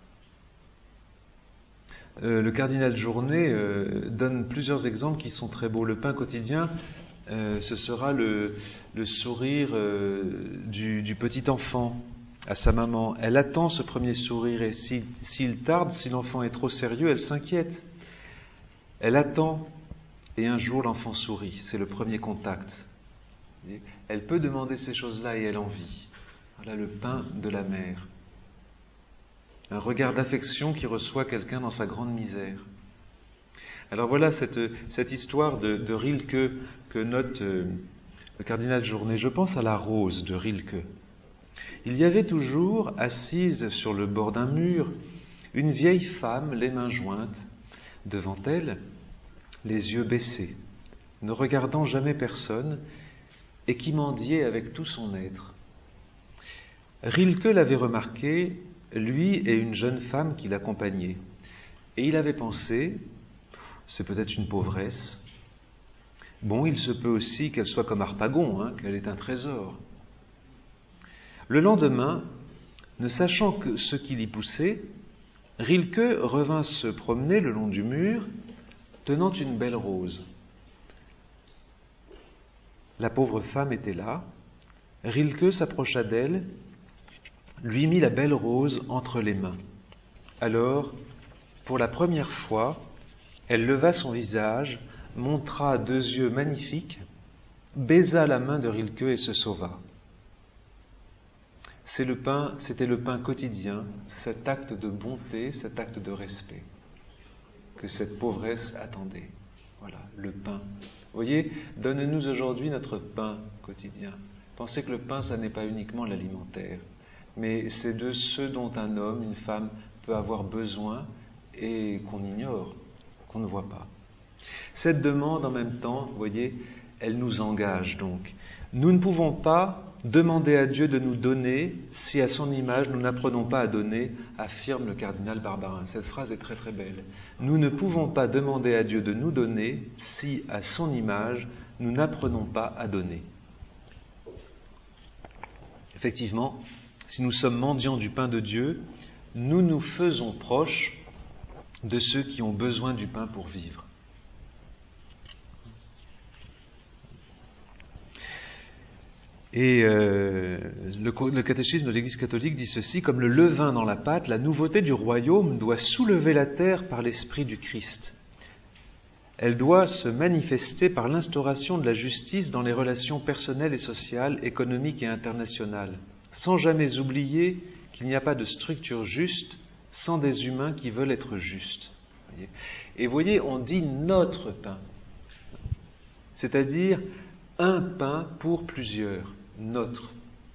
A: Euh, le cardinal Journet euh, donne plusieurs exemples qui sont très beaux. Le pain quotidien, euh, ce sera le, le sourire euh, du, du petit enfant à sa maman. Elle attend ce premier sourire et si, s'il tarde, si l'enfant est trop sérieux, elle s'inquiète. Elle attend et un jour l'enfant sourit. C'est le premier contact. Elle peut demander ces choses-là et elle en vit. Voilà le pain de la mère. Un regard d'affection qui reçoit quelqu'un dans sa grande misère. Alors voilà cette, cette histoire de, de Rilke que note euh, le cardinal Journet. Je pense à la rose de Rilke. Il y avait toujours, assise sur le bord d'un mur, une vieille femme, les mains jointes, devant elle, les yeux baissés, ne regardant jamais personne, et qui mendiait avec tout son être. Rilke l'avait remarqué, lui et une jeune femme qui l'accompagnait. Et il avait pensé, c'est peut-être une pauvresse. Bon, il se peut aussi qu'elle soit comme Harpagon, hein, qu'elle est un trésor. Le lendemain, ne sachant que ce qui l'y poussait, Rilke revint se promener le long du mur, tenant une belle rose. La pauvre femme était là. Rilke s'approcha d'elle, lui mit la belle rose entre les mains. Alors, pour la première fois, elle leva son visage, montra deux yeux magnifiques, baisa la main de Rilke et se sauva. C'est le pain, c'était le pain quotidien, cet acte de bonté, cet acte de respect que cette pauvresse attendait. Voilà, le pain. Vous voyez, donne-nous aujourd'hui notre pain quotidien. Pensez que le pain, ça n'est pas uniquement l'alimentaire, mais c'est de ce dont un homme, une femme peut avoir besoin et qu'on ignore, qu'on ne voit pas. Cette demande, en même temps, vous voyez, elle nous engage donc. Nous ne pouvons pas demander à Dieu de nous donner si à son image nous n'apprenons pas à donner, affirme le cardinal Barbarin. Cette phrase est très très belle. Nous ne pouvons pas demander à Dieu de nous donner si à son image nous n'apprenons pas à donner. Effectivement, si nous sommes mendiants du pain de Dieu, nous nous faisons proches de ceux qui ont besoin du pain pour vivre. Et euh, le, le catéchisme de l'Église catholique dit ceci: comme le levain dans la pâte, la nouveauté du royaume doit soulever la terre par l'esprit du Christ. Elle doit se manifester par l'instauration de la justice dans les relations personnelles et sociales, économiques et internationales, sans jamais oublier qu'il n'y a pas de structure juste sans des humains qui veulent être justes. Et vous voyez, on dit notre pain, c'est-à-dire un pain pour plusieurs. Notre.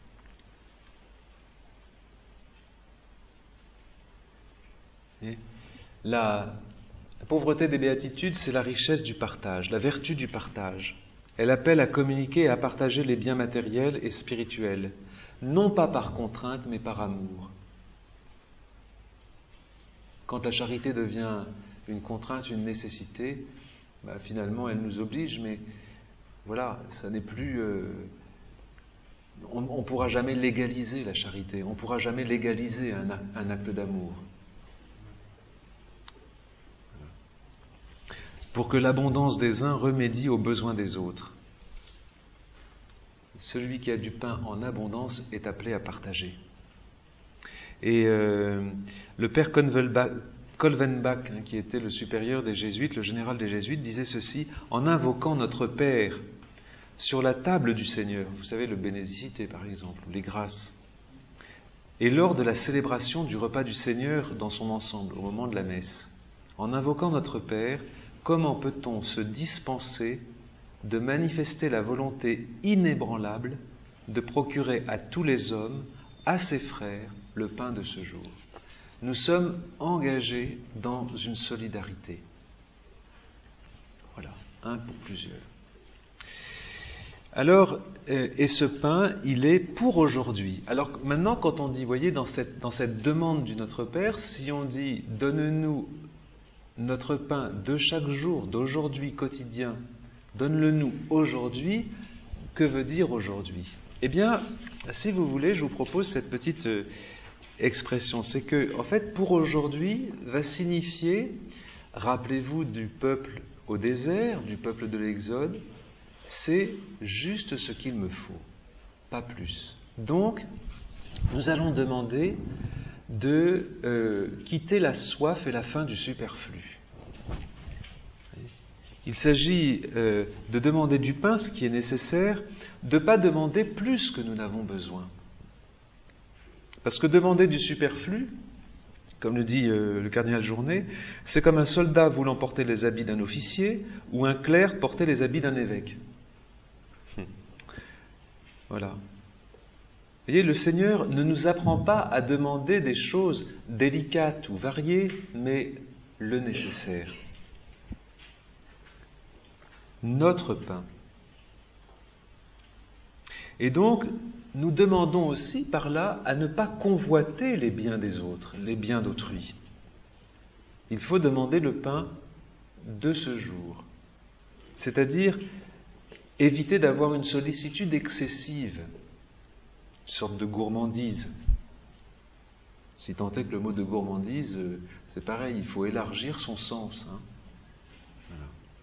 A: La pauvreté des béatitudes, c'est la richesse du partage, la vertu du partage. Elle appelle à communiquer et à partager les biens matériels et spirituels, non pas par contrainte, mais par amour. Quand la charité devient une contrainte, une nécessité, bah, finalement elle nous oblige, mais voilà, ça n'est plus... Euh, on ne pourra jamais légaliser la charité, on ne pourra jamais légaliser un, un acte d'amour. Pour que l'abondance des uns remédie aux besoins des autres. Celui qui a du pain en abondance est appelé à partager. Et euh, le père Kolvenbach, Kolvenbach hein, qui était le supérieur des Jésuites, le général des Jésuites, disait ceci: en invoquant notre Père sur la table du Seigneur, vous savez, le Bénédicité par exemple, les grâces, et lors de la célébration du repas du Seigneur dans son ensemble, au moment de la messe, en invoquant notre Père, comment peut-on se dispenser de manifester la volonté inébranlable de procurer à tous les hommes, à ses frères, le pain de ce jour? Nous sommes engagés dans une solidarité. Voilà, un pour plusieurs. Alors, euh, et ce pain, il est pour aujourd'hui. Alors maintenant, quand on dit, voyez, dans cette, dans cette demande du Notre Père, si on dit « donne-nous notre pain de chaque jour, d'aujourd'hui, quotidien, donne-le-nous aujourd'hui », que veut dire aujourd'hui? Eh bien, si vous voulez, je vous propose cette petite euh, expression. C'est que, en fait, pour aujourd'hui va signifier, rappelez-vous du peuple au désert, du peuple de l'Exode, c'est juste ce qu'il me faut, pas plus. Donc, nous allons demander de euh, quitter la soif et la faim du superflu. Il s'agit euh, de demander du pain, ce qui est nécessaire, de ne pas demander plus que nous n'avons besoin. Parce que demander du superflu, comme le dit euh, le cardinal Journet, c'est comme un soldat voulant porter les habits d'un officier ou un clerc porter les habits d'un évêque. Hum. Voilà. Vous voyez, le Seigneur ne nous apprend pas à demander des choses délicates ou variées, mais le nécessaire. Notre pain. Et donc, nous demandons aussi par là à ne pas convoiter les biens des autres, les biens d'autrui. Il faut demander le pain de ce jour. C'est-à-dire éviter d'avoir une sollicitude excessive, une sorte de gourmandise. Si tant est que le mot de gourmandise, c'est pareil, il faut élargir son sens. Hein. Voilà.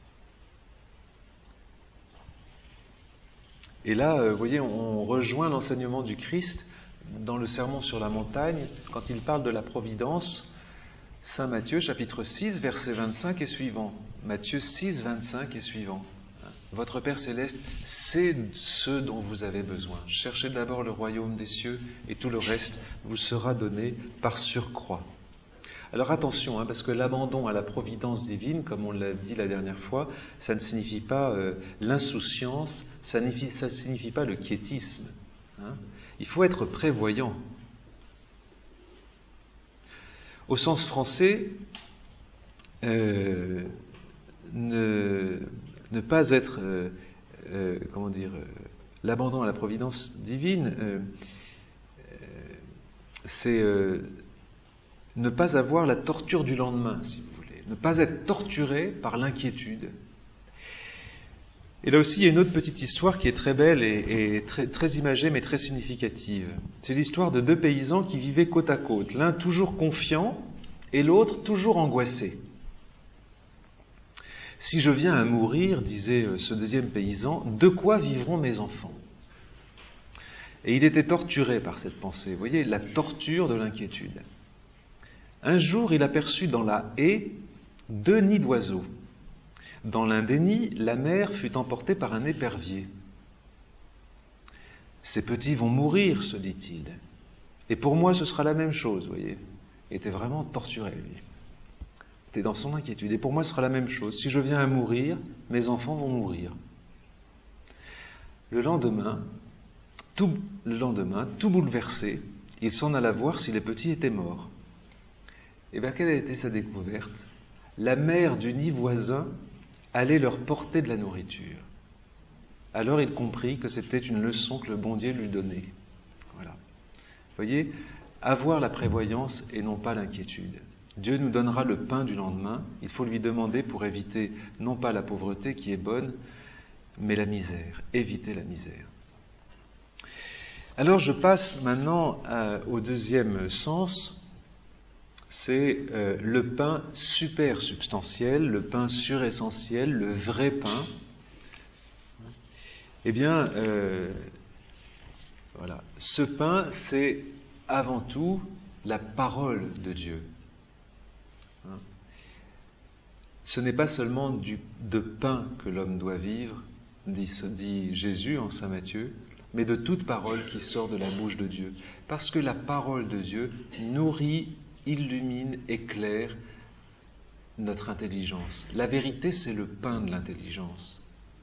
A: Et là, vous voyez, on rejoint l'enseignement du Christ dans le Sermon sur la montagne, quand il parle de la providence, Saint Matthieu, chapitre six, verset vingt-cinq et suivant. Matthieu six, vingt-cinq et suivant. Votre Père céleste sait ce dont vous avez besoin. Cherchez d'abord le royaume des cieux et tout le reste vous sera donné par surcroît. Alors attention, hein, parce que l'abandon à la providence divine, comme on l'a dit la dernière fois, ça ne signifie pas euh, l'insouciance, ça ne signifie, signifie pas le quiétisme. Hein. Il faut être prévoyant. Au sens français, euh, ne, ne pas être, euh, euh, comment dire, euh, l'abandon à la providence divine, euh, euh, c'est euh, ne pas avoir la torture du lendemain, si vous voulez, ne pas être torturé par l'inquiétude. Et là aussi, il y a une autre petite histoire qui est très belle et, et très, très imagée, mais très significative. C'est l'histoire de deux paysans qui vivaient côte à côte, l'un toujours confiant et l'autre toujours angoissé. « Si je viens à mourir, disait ce deuxième paysan, de quoi vivront mes enfants ?» Et il était torturé par cette pensée. Vous voyez, la torture de l'inquiétude. Un jour, il aperçut dans la haie deux nids d'oiseaux. Dans l'un des nids, la mère fut emportée par un épervier. « Ces petits vont mourir, se dit-il. Et pour moi, ce sera la même chose, vous voyez. » Il était vraiment torturé, lui. Il était dans son inquiétude. Et pour moi, ce sera la même chose. Si je viens à mourir, mes enfants vont mourir. Le lendemain, tout, le lendemain, tout bouleversé, il s'en alla voir si les petits étaient morts. Et bien, quelle a été sa découverte ? La mère du nid voisin allait leur porter de la nourriture. Alors il comprit que c'était une leçon que le bon Dieu lui donnait. Voilà. Vous voyez, avoir la prévoyance et non pas l'inquiétude. Dieu nous donnera le pain du lendemain. Il faut lui demander pour éviter non pas la pauvreté qui est bonne, mais la misère. Éviter la misère. Alors je passe maintenant à, au deuxième sens. C'est euh, le pain super substantiel, le pain suressentiel, le vrai pain. Eh bien, euh, voilà, ce pain, c'est avant tout la parole de Dieu. Hein? Ce n'est pas seulement du, de pain que l'homme doit vivre, dit, dit Jésus en Saint Matthieu, mais de toute parole qui sort de la bouche de Dieu. Parce que la parole de Dieu nourrit, illumine, éclaire notre intelligence. La vérité, c'est le pain de l'intelligence.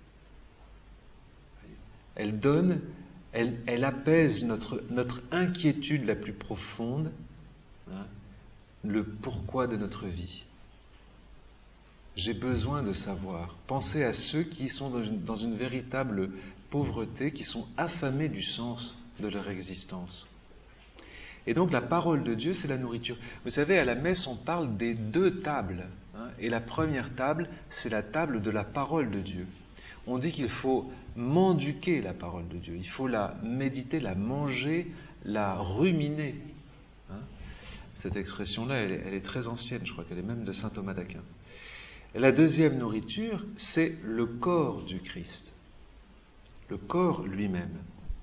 A: Elle donne, elle, elle apaise notre, notre inquiétude la plus profonde, hein, le pourquoi de notre vie. J'ai besoin de savoir. Pensez à ceux qui sont dans une, dans une véritable pauvreté, qui sont affamés du sens de leur existence. Et donc la parole de Dieu, c'est la nourriture. Vous savez, à la messe, on parle des deux tables. Hein, et la première table, c'est la table de la parole de Dieu. On dit qu'il faut mendiquer la parole de Dieu. Il faut la méditer, la manger, la ruminer. Hein, cette expression-là, elle est, elle est très ancienne. Je crois qu'elle est même de saint Thomas d'Aquin. Et la deuxième nourriture, c'est le corps du Christ. Le corps lui-même.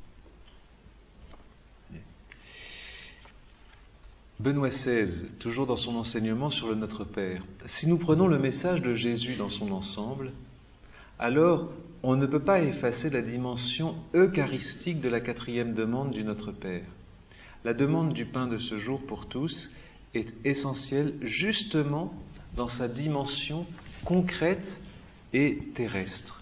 A: Benoît seize, toujours dans son enseignement sur le Notre Père, si nous prenons le message de Jésus dans son ensemble, alors on ne peut pas effacer la dimension eucharistique de la quatrième demande du Notre Père. La demande du pain de ce jour pour tous est essentielle justement dans sa dimension concrète et terrestre.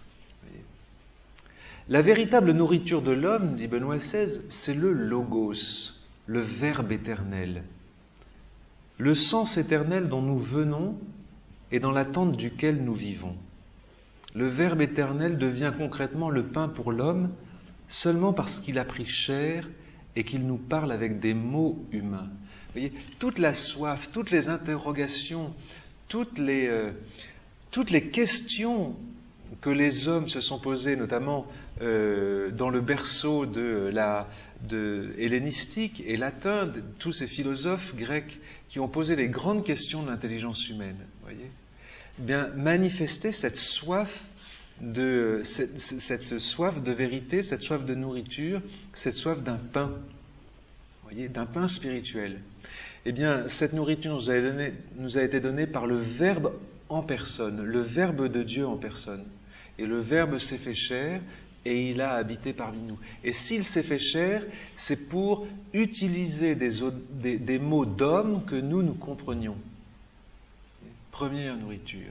A: La véritable nourriture de l'homme, dit Benoît seize, c'est le logos, le Verbe éternel. Le sens éternel dont nous venons et dans l'attente duquel nous vivons. Le Verbe éternel devient concrètement le pain pour l'homme seulement parce qu'il a pris chair et qu'il nous parle avec des mots humains. Vous voyez, toute la soif, toutes les interrogations, toutes les, euh, toutes les questions que les hommes se sont posées, notamment euh, dans le berceau de la de hellénistique et latin, de tous ces philosophes grecs qui ont posé les grandes questions de l'intelligence humaine, voyez, bien manifester cette soif de cette, cette soif de vérité, cette soif de nourriture, cette soif d'un pain, voyez, d'un pain spirituel. Eh bien, cette nourriture nous a, donné, nous a été donnée par le Verbe en personne, le Verbe de Dieu en personne. Et le Verbe s'est fait chair et il a habité parmi nous. Et s'il s'est fait chair, c'est pour utiliser des, des, des mots d'homme que nous, nous comprenions. Première nourriture.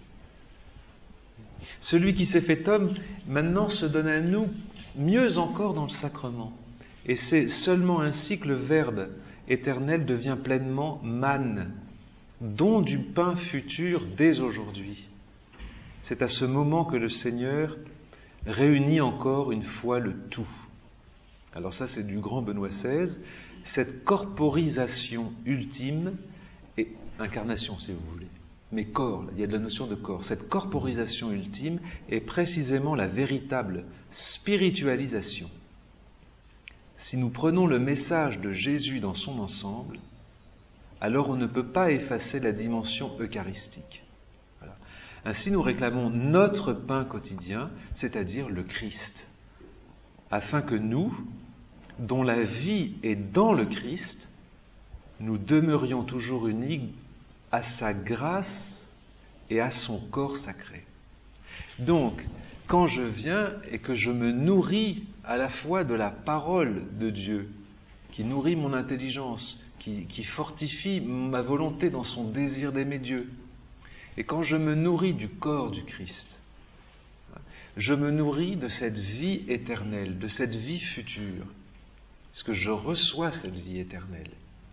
A: Celui qui s'est fait homme, maintenant, se donne à nous mieux encore dans le sacrement. Et c'est seulement ainsi que le Verbe éternel devient pleinement manne, don du pain futur dès aujourd'hui. C'est à ce moment que le Seigneur réunit encore une fois le tout. Alors ça, c'est du grand Benoît seize, cette corporisation ultime, et incarnation si vous voulez, mais corps, il y a de la notion de corps. Cette corporisation ultime est précisément la véritable spiritualisation. Si nous prenons le message de Jésus dans son ensemble, alors on ne peut pas effacer la dimension eucharistique. Voilà. Ainsi, nous réclamons notre pain quotidien, c'est-à-dire le Christ, afin que nous, dont la vie est dans le Christ, nous demeurions toujours unis à sa grâce et à son corps sacré. Donc, quand je viens et que je me nourris à la fois de la parole de Dieu, qui nourrit mon intelligence, qui, qui fortifie ma volonté dans son désir d'aimer Dieu, et quand je me nourris du corps du Christ, je me nourris de cette vie éternelle, de cette vie future, parce que je reçois cette vie éternelle.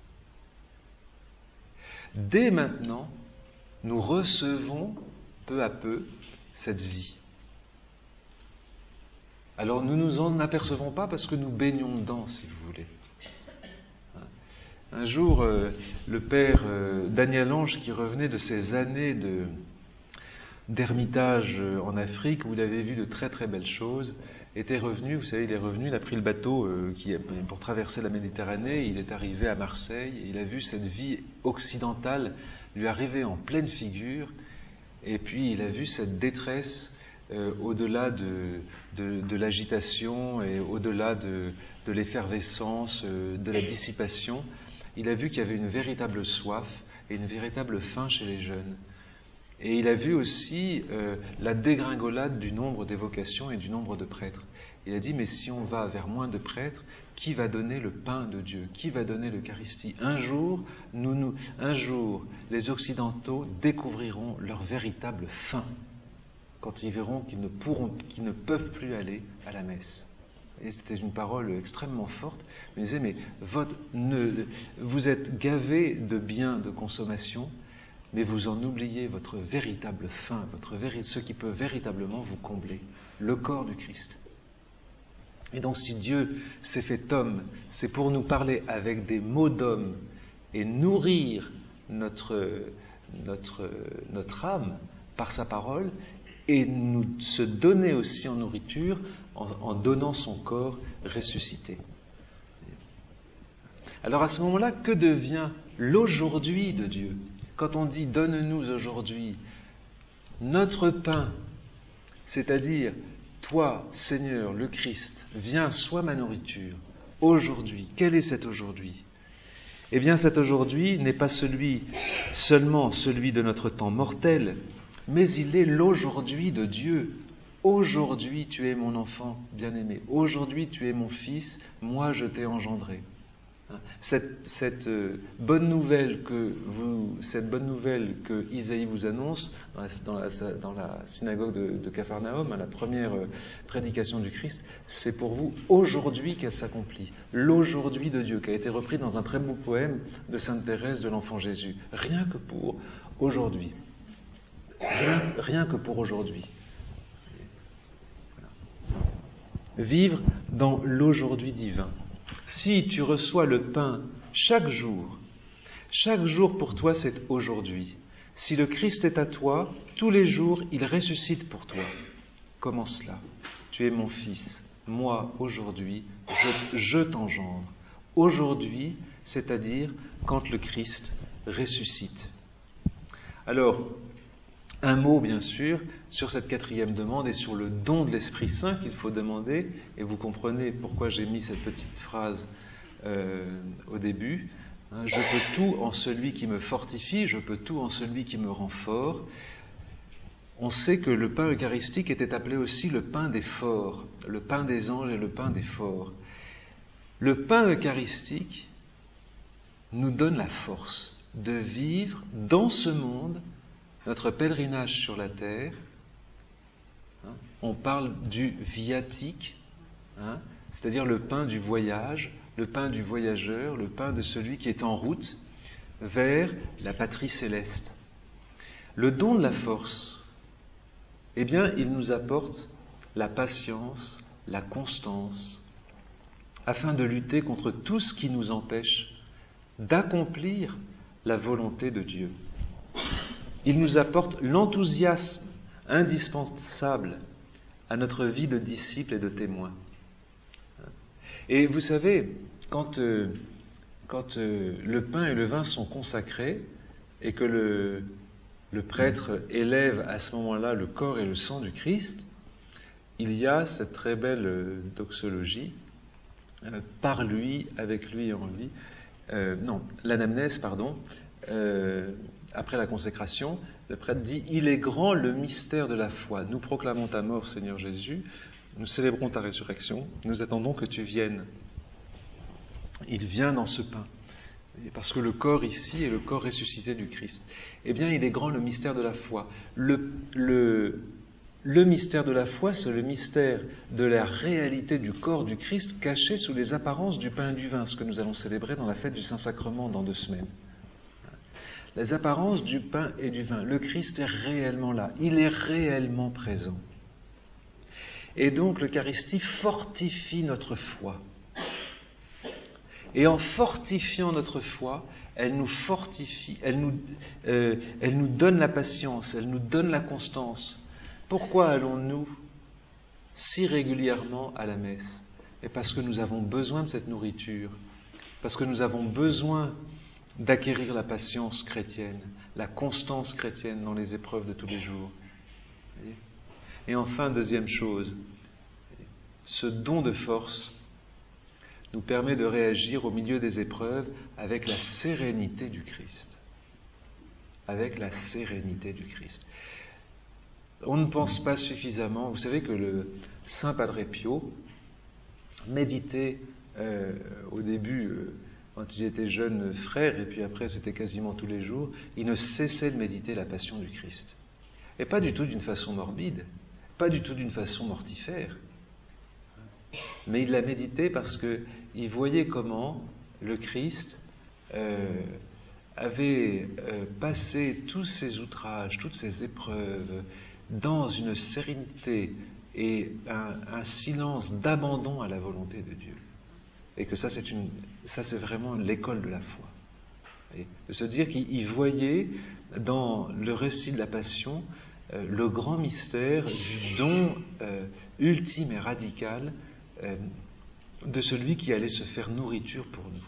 A: Dès maintenant, nous recevons peu à peu cette vie. Alors nous ne nous en apercevons pas parce que nous baignons dedans, si vous voulez. Un jour, euh, le père euh, Daniel Ange, qui revenait de ses années de, d'ermitage en Afrique, où il avait vu de très très belles choses, était revenu, vous savez, il est revenu, il a pris le bateau euh, qui, pour traverser la Méditerranée, il est arrivé à Marseille, et il a vu cette vie occidentale lui arriver en pleine figure, et puis il a vu cette détresse euh, au-delà de, de, de l'agitation et au-delà de, de l'effervescence, euh, de la dissipation. Il a vu qu'il y avait une véritable soif et une véritable faim chez les jeunes. Et il a vu aussi euh, la dégringolade du nombre des vocations et du nombre de prêtres. Il a dit, mais si on va vers moins de prêtres, qui va donner le pain de Dieu? Qui va donner l'Eucharistie? Un jour, nous, nous, un jour, les Occidentaux découvriront leur véritable faim, quand ils verront qu'ils ne pourront, qu'ils ne peuvent plus aller à la messe. Et c'était une parole extrêmement forte. Il disait, mais votre, ne, vous êtes gavés de biens de consommation, mais vous en oubliez votre véritable faim, votre véri- ce qui peut véritablement vous combler, le corps du Christ. Et donc si Dieu s'est fait homme, c'est pour nous parler avec des mots d'homme et nourrir notre, notre, notre âme par sa parole, et nous se donner aussi en nourriture en, en donnant son corps ressuscité. Alors à ce moment-là, que devient l'aujourd'hui de Dieu? Quand on dit « donne-nous aujourd'hui notre pain », c'est-à-dire « toi, Seigneur, le Christ, viens, sois ma nourriture, aujourd'hui ». Quel est cet aujourd'hui? Eh bien cet aujourd'hui n'est pas celui seulement celui de notre temps mortel, mais il est l'aujourd'hui de Dieu. Aujourd'hui tu es mon enfant bien-aimé, aujourd'hui tu es mon fils, moi je t'ai engendré. Cette, cette bonne nouvelle que vous, cette bonne nouvelle que Isaïe vous annonce dans la, dans la, dans la synagogue de, de Capharnaüm, à la première prédication du Christ, c'est pour vous aujourd'hui qu'elle s'accomplit. L'aujourd'hui de Dieu, qui a été repris dans un très beau poème de Sainte Thérèse de l'Enfant Jésus. Rien que pour aujourd'hui. Rien, rien que pour aujourd'hui. Voilà. Vivre dans l'aujourd'hui divin. Si tu reçois le pain chaque jour, chaque jour pour toi c'est aujourd'hui. Si le Christ est à toi, tous les jours il ressuscite pour toi. Comment cela? Tu es mon fils, moi aujourd'hui, je, je t'engendre. Aujourd'hui, c'est-à-dire quand le Christ ressuscite. Alors, un mot, bien sûr, sur cette quatrième demande et sur le don de l'Esprit Saint qu'il faut demander, et vous comprenez pourquoi j'ai mis cette petite phrase euh, au début. Hein, je peux tout en celui qui me fortifie, je peux tout en celui qui me rend fort. On sait que le pain eucharistique était appelé aussi le pain des forts, le pain des anges et le pain des forts. Le pain eucharistique nous donne la force de vivre dans ce monde notre pèlerinage sur la terre. Hein, on parle du viatique, hein, c'est-à-dire le pain du voyage, le pain du voyageur, le pain de celui qui est en route vers la patrie céleste. Le don de la force, eh bien, il nous apporte la patience, la constance, afin de lutter contre tout ce qui nous empêche d'accomplir la volonté de Dieu. Il nous apporte l'enthousiasme indispensable à notre vie de disciple et de témoin. Et vous savez, quand, euh, quand euh, le pain et le vin sont consacrés et que le, le prêtre élève à ce moment-là le corps et le sang du Christ, il y a cette très belle euh, doxologie, euh, par lui, avec lui et en lui, euh, non, l'anamnèse, pardon, euh, après la consécration, le prêtre dit « Il est grand le mystère de la foi. Nous proclamons ta mort, Seigneur Jésus. Nous célébrons ta résurrection. Nous attendons que tu viennes. » Il vient dans ce pain. Parce que le corps ici est le corps ressuscité du Christ. Eh bien, il est grand le mystère de la foi. Le, le, le mystère de la foi, c'est le mystère de la réalité du corps du Christ caché sous les apparences du pain et du vin, ce que nous allons célébrer dans la fête du Saint-Sacrement dans deux semaines. Les apparences du pain et du vin. Le Christ est réellement là. Il est réellement présent. Et donc l'Eucharistie fortifie notre foi. Et en fortifiant notre foi, elle nous fortifie, elle nous, euh, elle nous donne la patience, elle nous donne la constance. Pourquoi allons-nous si régulièrement à la messe? Et parce que nous avons besoin de cette nourriture, parce que nous avons besoin d'acquérir la patience chrétienne, la constance chrétienne dans les épreuves de tous les jours. Et enfin, deuxième chose, ce don de force nous permet de réagir au milieu des épreuves avec la sérénité du Christ. Avec la sérénité du Christ. On ne pense pas suffisamment, vous savez que le Saint Padre Pio méditait euh, au début, euh, quand il était jeune frère, et puis après c'était quasiment tous les jours, il ne cessait de méditer la passion du Christ. Et pas du tout d'une façon morbide, pas du tout d'une façon mortifère. Mais il l'a médité parce qu'il voyait comment le Christ euh, avait euh, passé tous ses outrages, toutes ses épreuves, dans une sérénité et un, un silence d'abandon à la volonté de Dieu. Et que ça, c'est, une, ça, c'est vraiment l'école de la foi. Et de se dire qu'il voyait dans le récit de la Passion euh, le grand mystère du don euh, ultime et radical euh, de celui qui allait se faire nourriture pour nous.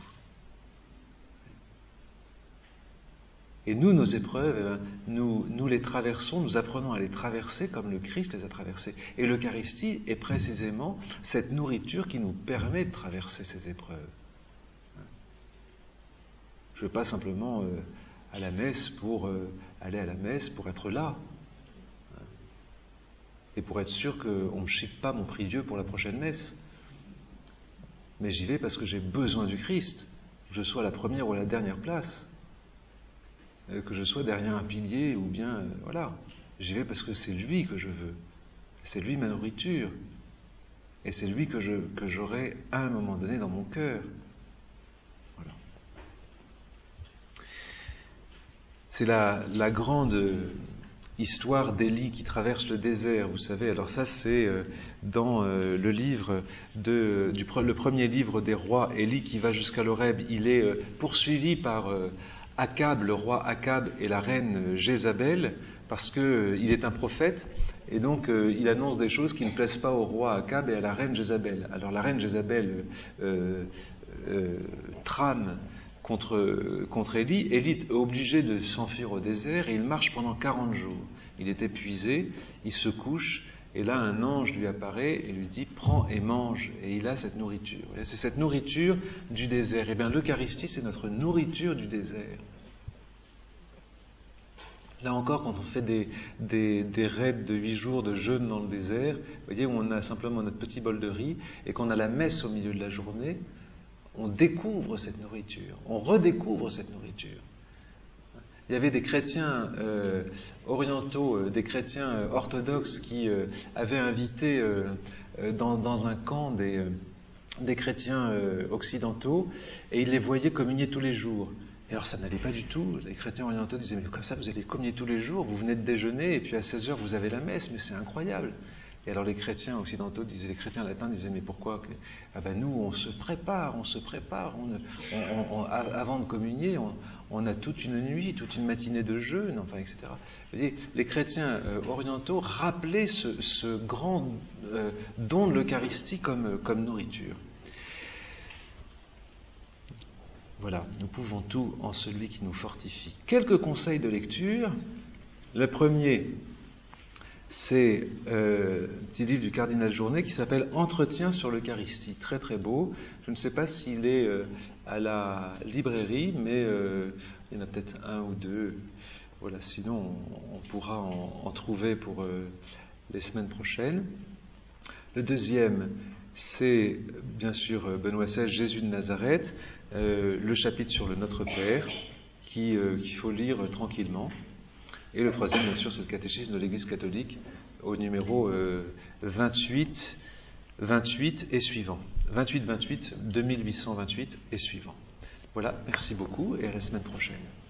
A: Et nous, nos épreuves, nous, nous les traversons, nous apprenons à les traverser comme le Christ les a traversées. Et l'Eucharistie est précisément cette nourriture qui nous permet de traverser ces épreuves. Je ne vais pas simplement euh, à la messe pour euh, aller à la messe pour être là. Et pour être sûr qu'on ne chipe pas mon prie-dieu pour la prochaine messe. Mais j'y vais parce que j'ai besoin du Christ, que je sois à la première ou à la dernière place. Que je sois derrière un pilier ou bien, euh, voilà, j'y vais parce que c'est lui que je veux, c'est lui ma nourriture, et c'est lui que, je, que j'aurai à un moment donné dans mon cœur. Voilà. C'est la, la grande histoire d'Élie qui traverse le désert, vous savez. Alors ça, c'est euh, dans euh, le livre de, du le premier livre des rois, Élie qui va jusqu'à l'Horeb. Il est euh, poursuivi par euh, Akab, le roi Akab et la reine Jézabel, parce qu'il euh, est un prophète, et donc euh, il annonce des choses qui ne plaisent pas au roi Akab et à la reine Jézabel. Alors la reine Jézabel euh, euh, trame contre, contre Élie. Élie est obligé de s'enfuir au désert, et il marche pendant quarante jours. Il est épuisé, il se couche, et là un ange lui apparaît et lui dit « Prends et mange », et il a cette nourriture. Et c'est cette nourriture du désert. Et bien l'Eucharistie, c'est notre nourriture du désert. Là encore, quand on fait des, des, des raids de huit jours de jeûne dans le désert, vous voyez, où on a simplement notre petit bol de riz, et qu'on a la messe au milieu de la journée, on découvre cette nourriture, on redécouvre cette nourriture. Il y avait des chrétiens euh, orientaux, euh, des chrétiens euh, orthodoxes qui euh, avaient invité euh, euh, dans, dans un camp des, euh, des chrétiens euh, occidentaux, et ils les voyaient communier tous les jours. Et alors ça n'allait pas du tout. Les chrétiens orientaux disaient « Mais comme ça, vous allez communier tous les jours, vous venez de déjeuner, et puis à seize heures, vous avez la messe, mais c'est incroyable !» Et alors les chrétiens occidentaux disaient, les chrétiens latins disaient, mais pourquoi? Ah ben nous, on se prépare, on se prépare, on, on, on, avant de communier, on, on a toute une nuit, toute une matinée de jeûne, enfin, et cetera. Les chrétiens euh, orientaux rappelaient ce, ce grand euh, don de l'Eucharistie comme, comme nourriture. Voilà, nous pouvons tout en celui qui nous fortifie. Quelques conseils de lecture. Le premier, c'est euh, un petit livre du cardinal Journet qui s'appelle « Entretien sur l'Eucharistie ». Très très beau. Je ne sais pas s'il est euh, à la librairie, mais euh, il y en a peut-être un ou deux. Voilà, sinon on, on pourra en, en trouver pour euh, les semaines prochaines. Le deuxième, c'est bien sûr Benoît seize, Jésus de Nazareth, euh, le chapitre sur le Notre Père, qui, euh, qu'il faut lire tranquillement. Et le troisième, bien sûr, c'est le catéchisme de l'Église catholique, au numéro euh, vingt-huit, vingt-huit et suivant. vingt-huit vingt-huit, deux mille huit cent vingt-huit et suivant. Voilà, merci beaucoup et à la semaine prochaine.